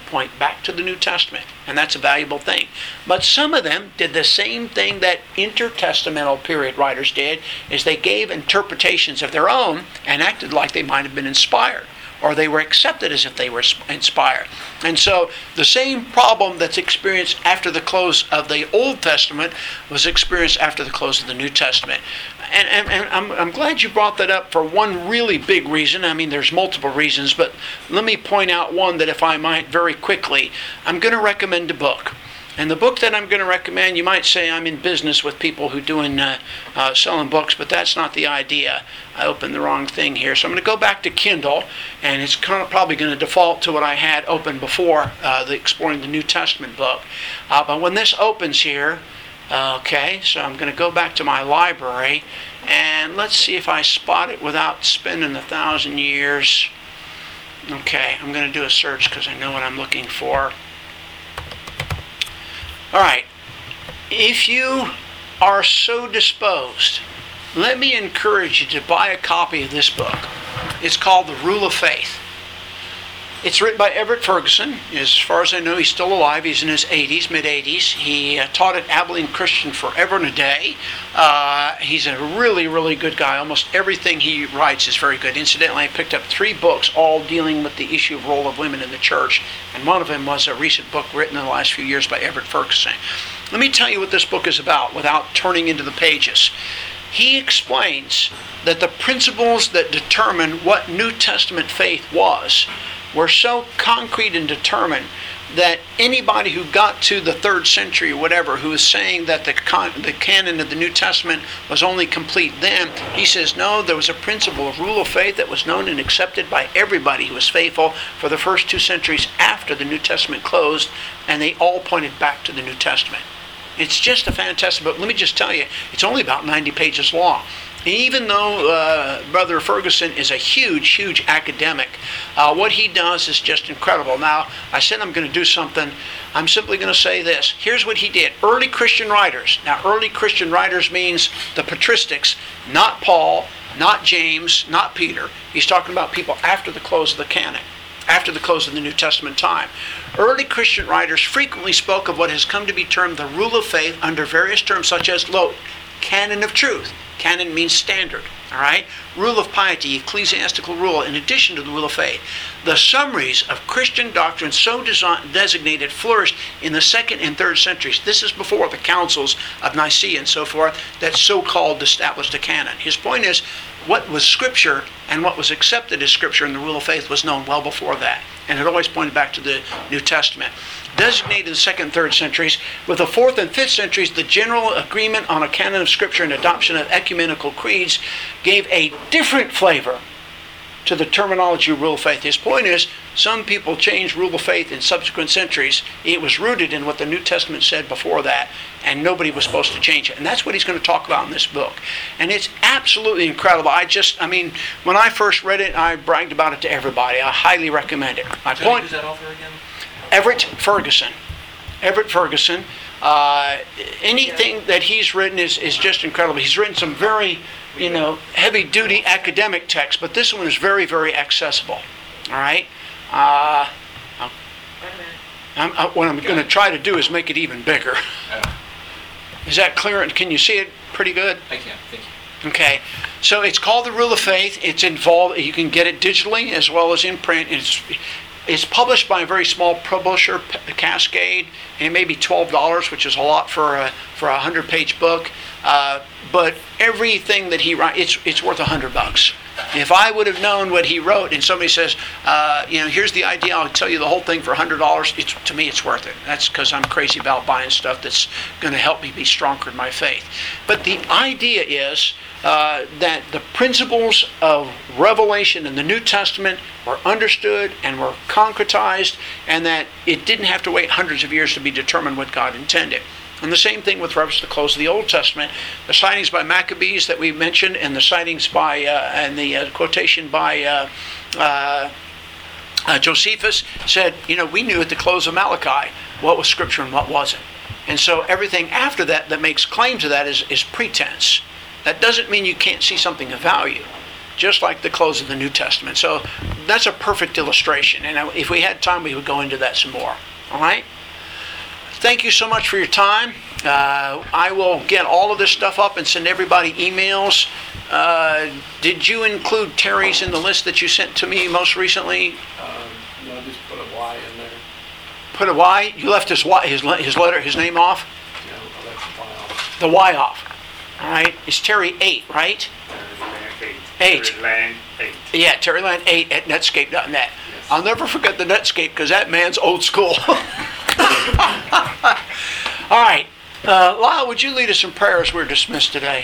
and that's a valuable thing. But some of them did the same thing that intertestamental period writers did, is they gave interpretations of their own and acted like they might have been inspired, or they were accepted as if they were inspired. And so the same problem that's experienced after the close of the Old Testament was experienced after the close of the New Testament. And I'm glad you brought that up for one really big reason. I mean, there's multiple reasons, but let me point out one that, if I might, very quickly. I'm going to recommend a book. And the book that I'm going to recommend, you might say I'm in business with people who doing selling books, but that's not the idea. I opened the wrong thing here. So I'm going to go back to Kindle, and it's probably going to default to what I had open before, the Exploring the New Testament book. But when this opens here, okay, so I'm going to go back to my library, and let's see if I spot it without spending 1,000 years. Okay, I'm going to do a search because I know what I'm looking for. All right, if you are so disposed, let me encourage you to buy a copy of this book. It's called The Rule of Faith. It's written by Everett Ferguson. As far as I know, he's still alive. He's in his 80s, mid-80s. He taught at Abilene Christian forever and a day. He's a really, really good guy. Almost everything he writes is very good. Incidentally, I picked up 3 books, all dealing with the issue of role of women in the church. And one of them was a recent book written in the last few years by Everett Ferguson. Let me tell you what this book is about without turning into the pages. He explains that the principles that determine what New Testament faith was were so concrete and determined that anybody who got to the 3rd century or whatever, who was saying that the canon of the New Testament was only complete then, he says, no, there was a principle of rule of faith that was known and accepted by everybody who was faithful for the first 2 centuries after the New Testament closed, and they all pointed back to the New Testament. It's just a fantastic book. Let me just tell you, it's only about 90 pages long. Even though Brother Ferguson is a huge, huge academic, what he does is just incredible. Now, I said I'm going to do something. I'm simply going to say this. Here's what he did. Early Christian writers. Now, early Christian writers means the patristics, not Paul, not James, not Peter. He's talking about people after the close of the canon, after the close of the New Testament time. Early Christian writers frequently spoke of what has come to be termed the rule of faith under various terms such as canon of truth. Canon means standard, all right? Rule of piety, ecclesiastical rule, in addition to the rule of faith. The summaries of Christian doctrine so designated flourished in the 2nd and 3rd centuries. This is before the councils of Nicaea and so forth that so-called established a canon. His point is, what was Scripture and what was accepted as Scripture in the rule of faith was known well before that. And it always pointed back to the New Testament. Designated in the 2nd and 3rd centuries, with the 4th and 5th centuries, the general agreement on a canon of Scripture and adoption of ecumenical creeds gave a different flavor to the terminology of rule of faith. His point is, some people changed rule of faith in subsequent centuries. It was rooted in what the New Testament said before that, and nobody was supposed to change it. And that's what he's going to talk about in this book. And it's absolutely incredible. When I first read it, I bragged about it to everybody. I highly recommend it. Who's that author again? Everett Ferguson. Everett Ferguson. Anything that he's written is just incredible. He's written some very, heavy-duty academic texts, but this one is very, very accessible. All right? What I'm going to try to do is make it even bigger. Is that clear? And can you see it pretty good? I can, thank you. Okay, so it's called The Rule of Faith. It's involved. You can get it digitally as well as in print. It's published by a very small publisher, Cascade, and it may be $12, which is a lot for a 100-page book. But everything that he writes, it's worth $100. If I would have known what he wrote, and somebody says, here's the idea, I'll tell you the whole thing for $100. To me, it's worth it. That's because I'm crazy about buying stuff that's going to help me be stronger in my faith. But the idea is that the principles of revelation in the New Testament were understood and were concretized, and that it didn't have to wait hundreds of years to be determined what God intended. And the same thing with reference to the close of the Old Testament. The sightings by Maccabees that we mentioned, and the sightings by, and the quotation by Josephus said, we knew at the close of Malachi what was Scripture and what wasn't. And so everything after that makes claim to that is pretense. That doesn't mean you can't see something of value, just like the close of the New Testament. So that's a perfect illustration. And if we had time, we would go into that some more. All right? Thank you so much for your time. I will get all of this stuff up and send everybody emails. Did you include Terry's in the list that you sent to me most recently? No, just put a Y in there. Put a Y? You left his name off? No, I left the Y off. The Y off. All right. It's Terry 8, right? 8. Terry Land 8. Yeah, Terry Land 8 at Netscape.net. Yes. I'll never forget the Netscape because that man's old school. All right. Lyle, would you lead us in prayer as we're dismissed today?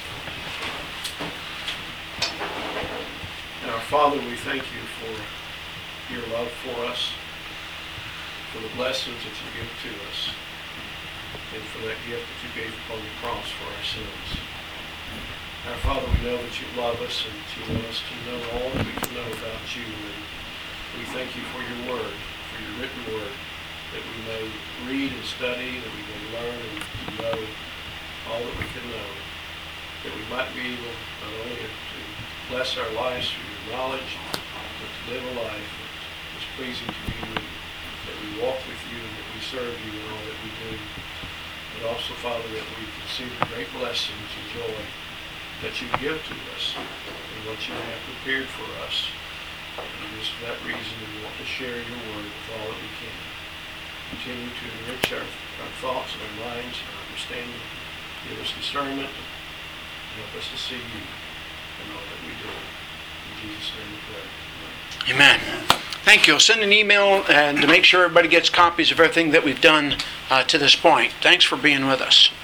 And our Father, we thank you for your love for us, for the blessings that you give to us, and for that gift that you gave upon the cross for our sins. Our Father, we know that you love us and that you want us to know all that we can know about you. And we thank you for your word, for your written word, that we may read and study, that we may learn and know all that we can know, that we might be able not only to bless our lives through your knowledge, but to live a life that is pleasing to you, that we walk with you and that we serve you in all that we do. But also, Father, that we can see the great blessings and joy that you give to us and what you have prepared for us. And just for that reason, we want to share your word with all that we can. Continue to enrich our thoughts and our minds and our understanding. Give us discernment and help us to see you in all that we do. In Jesus' name we pray. Amen. Thank you. I'll send an email and to make sure everybody gets copies of everything that we've done to this point. Thanks for being with us.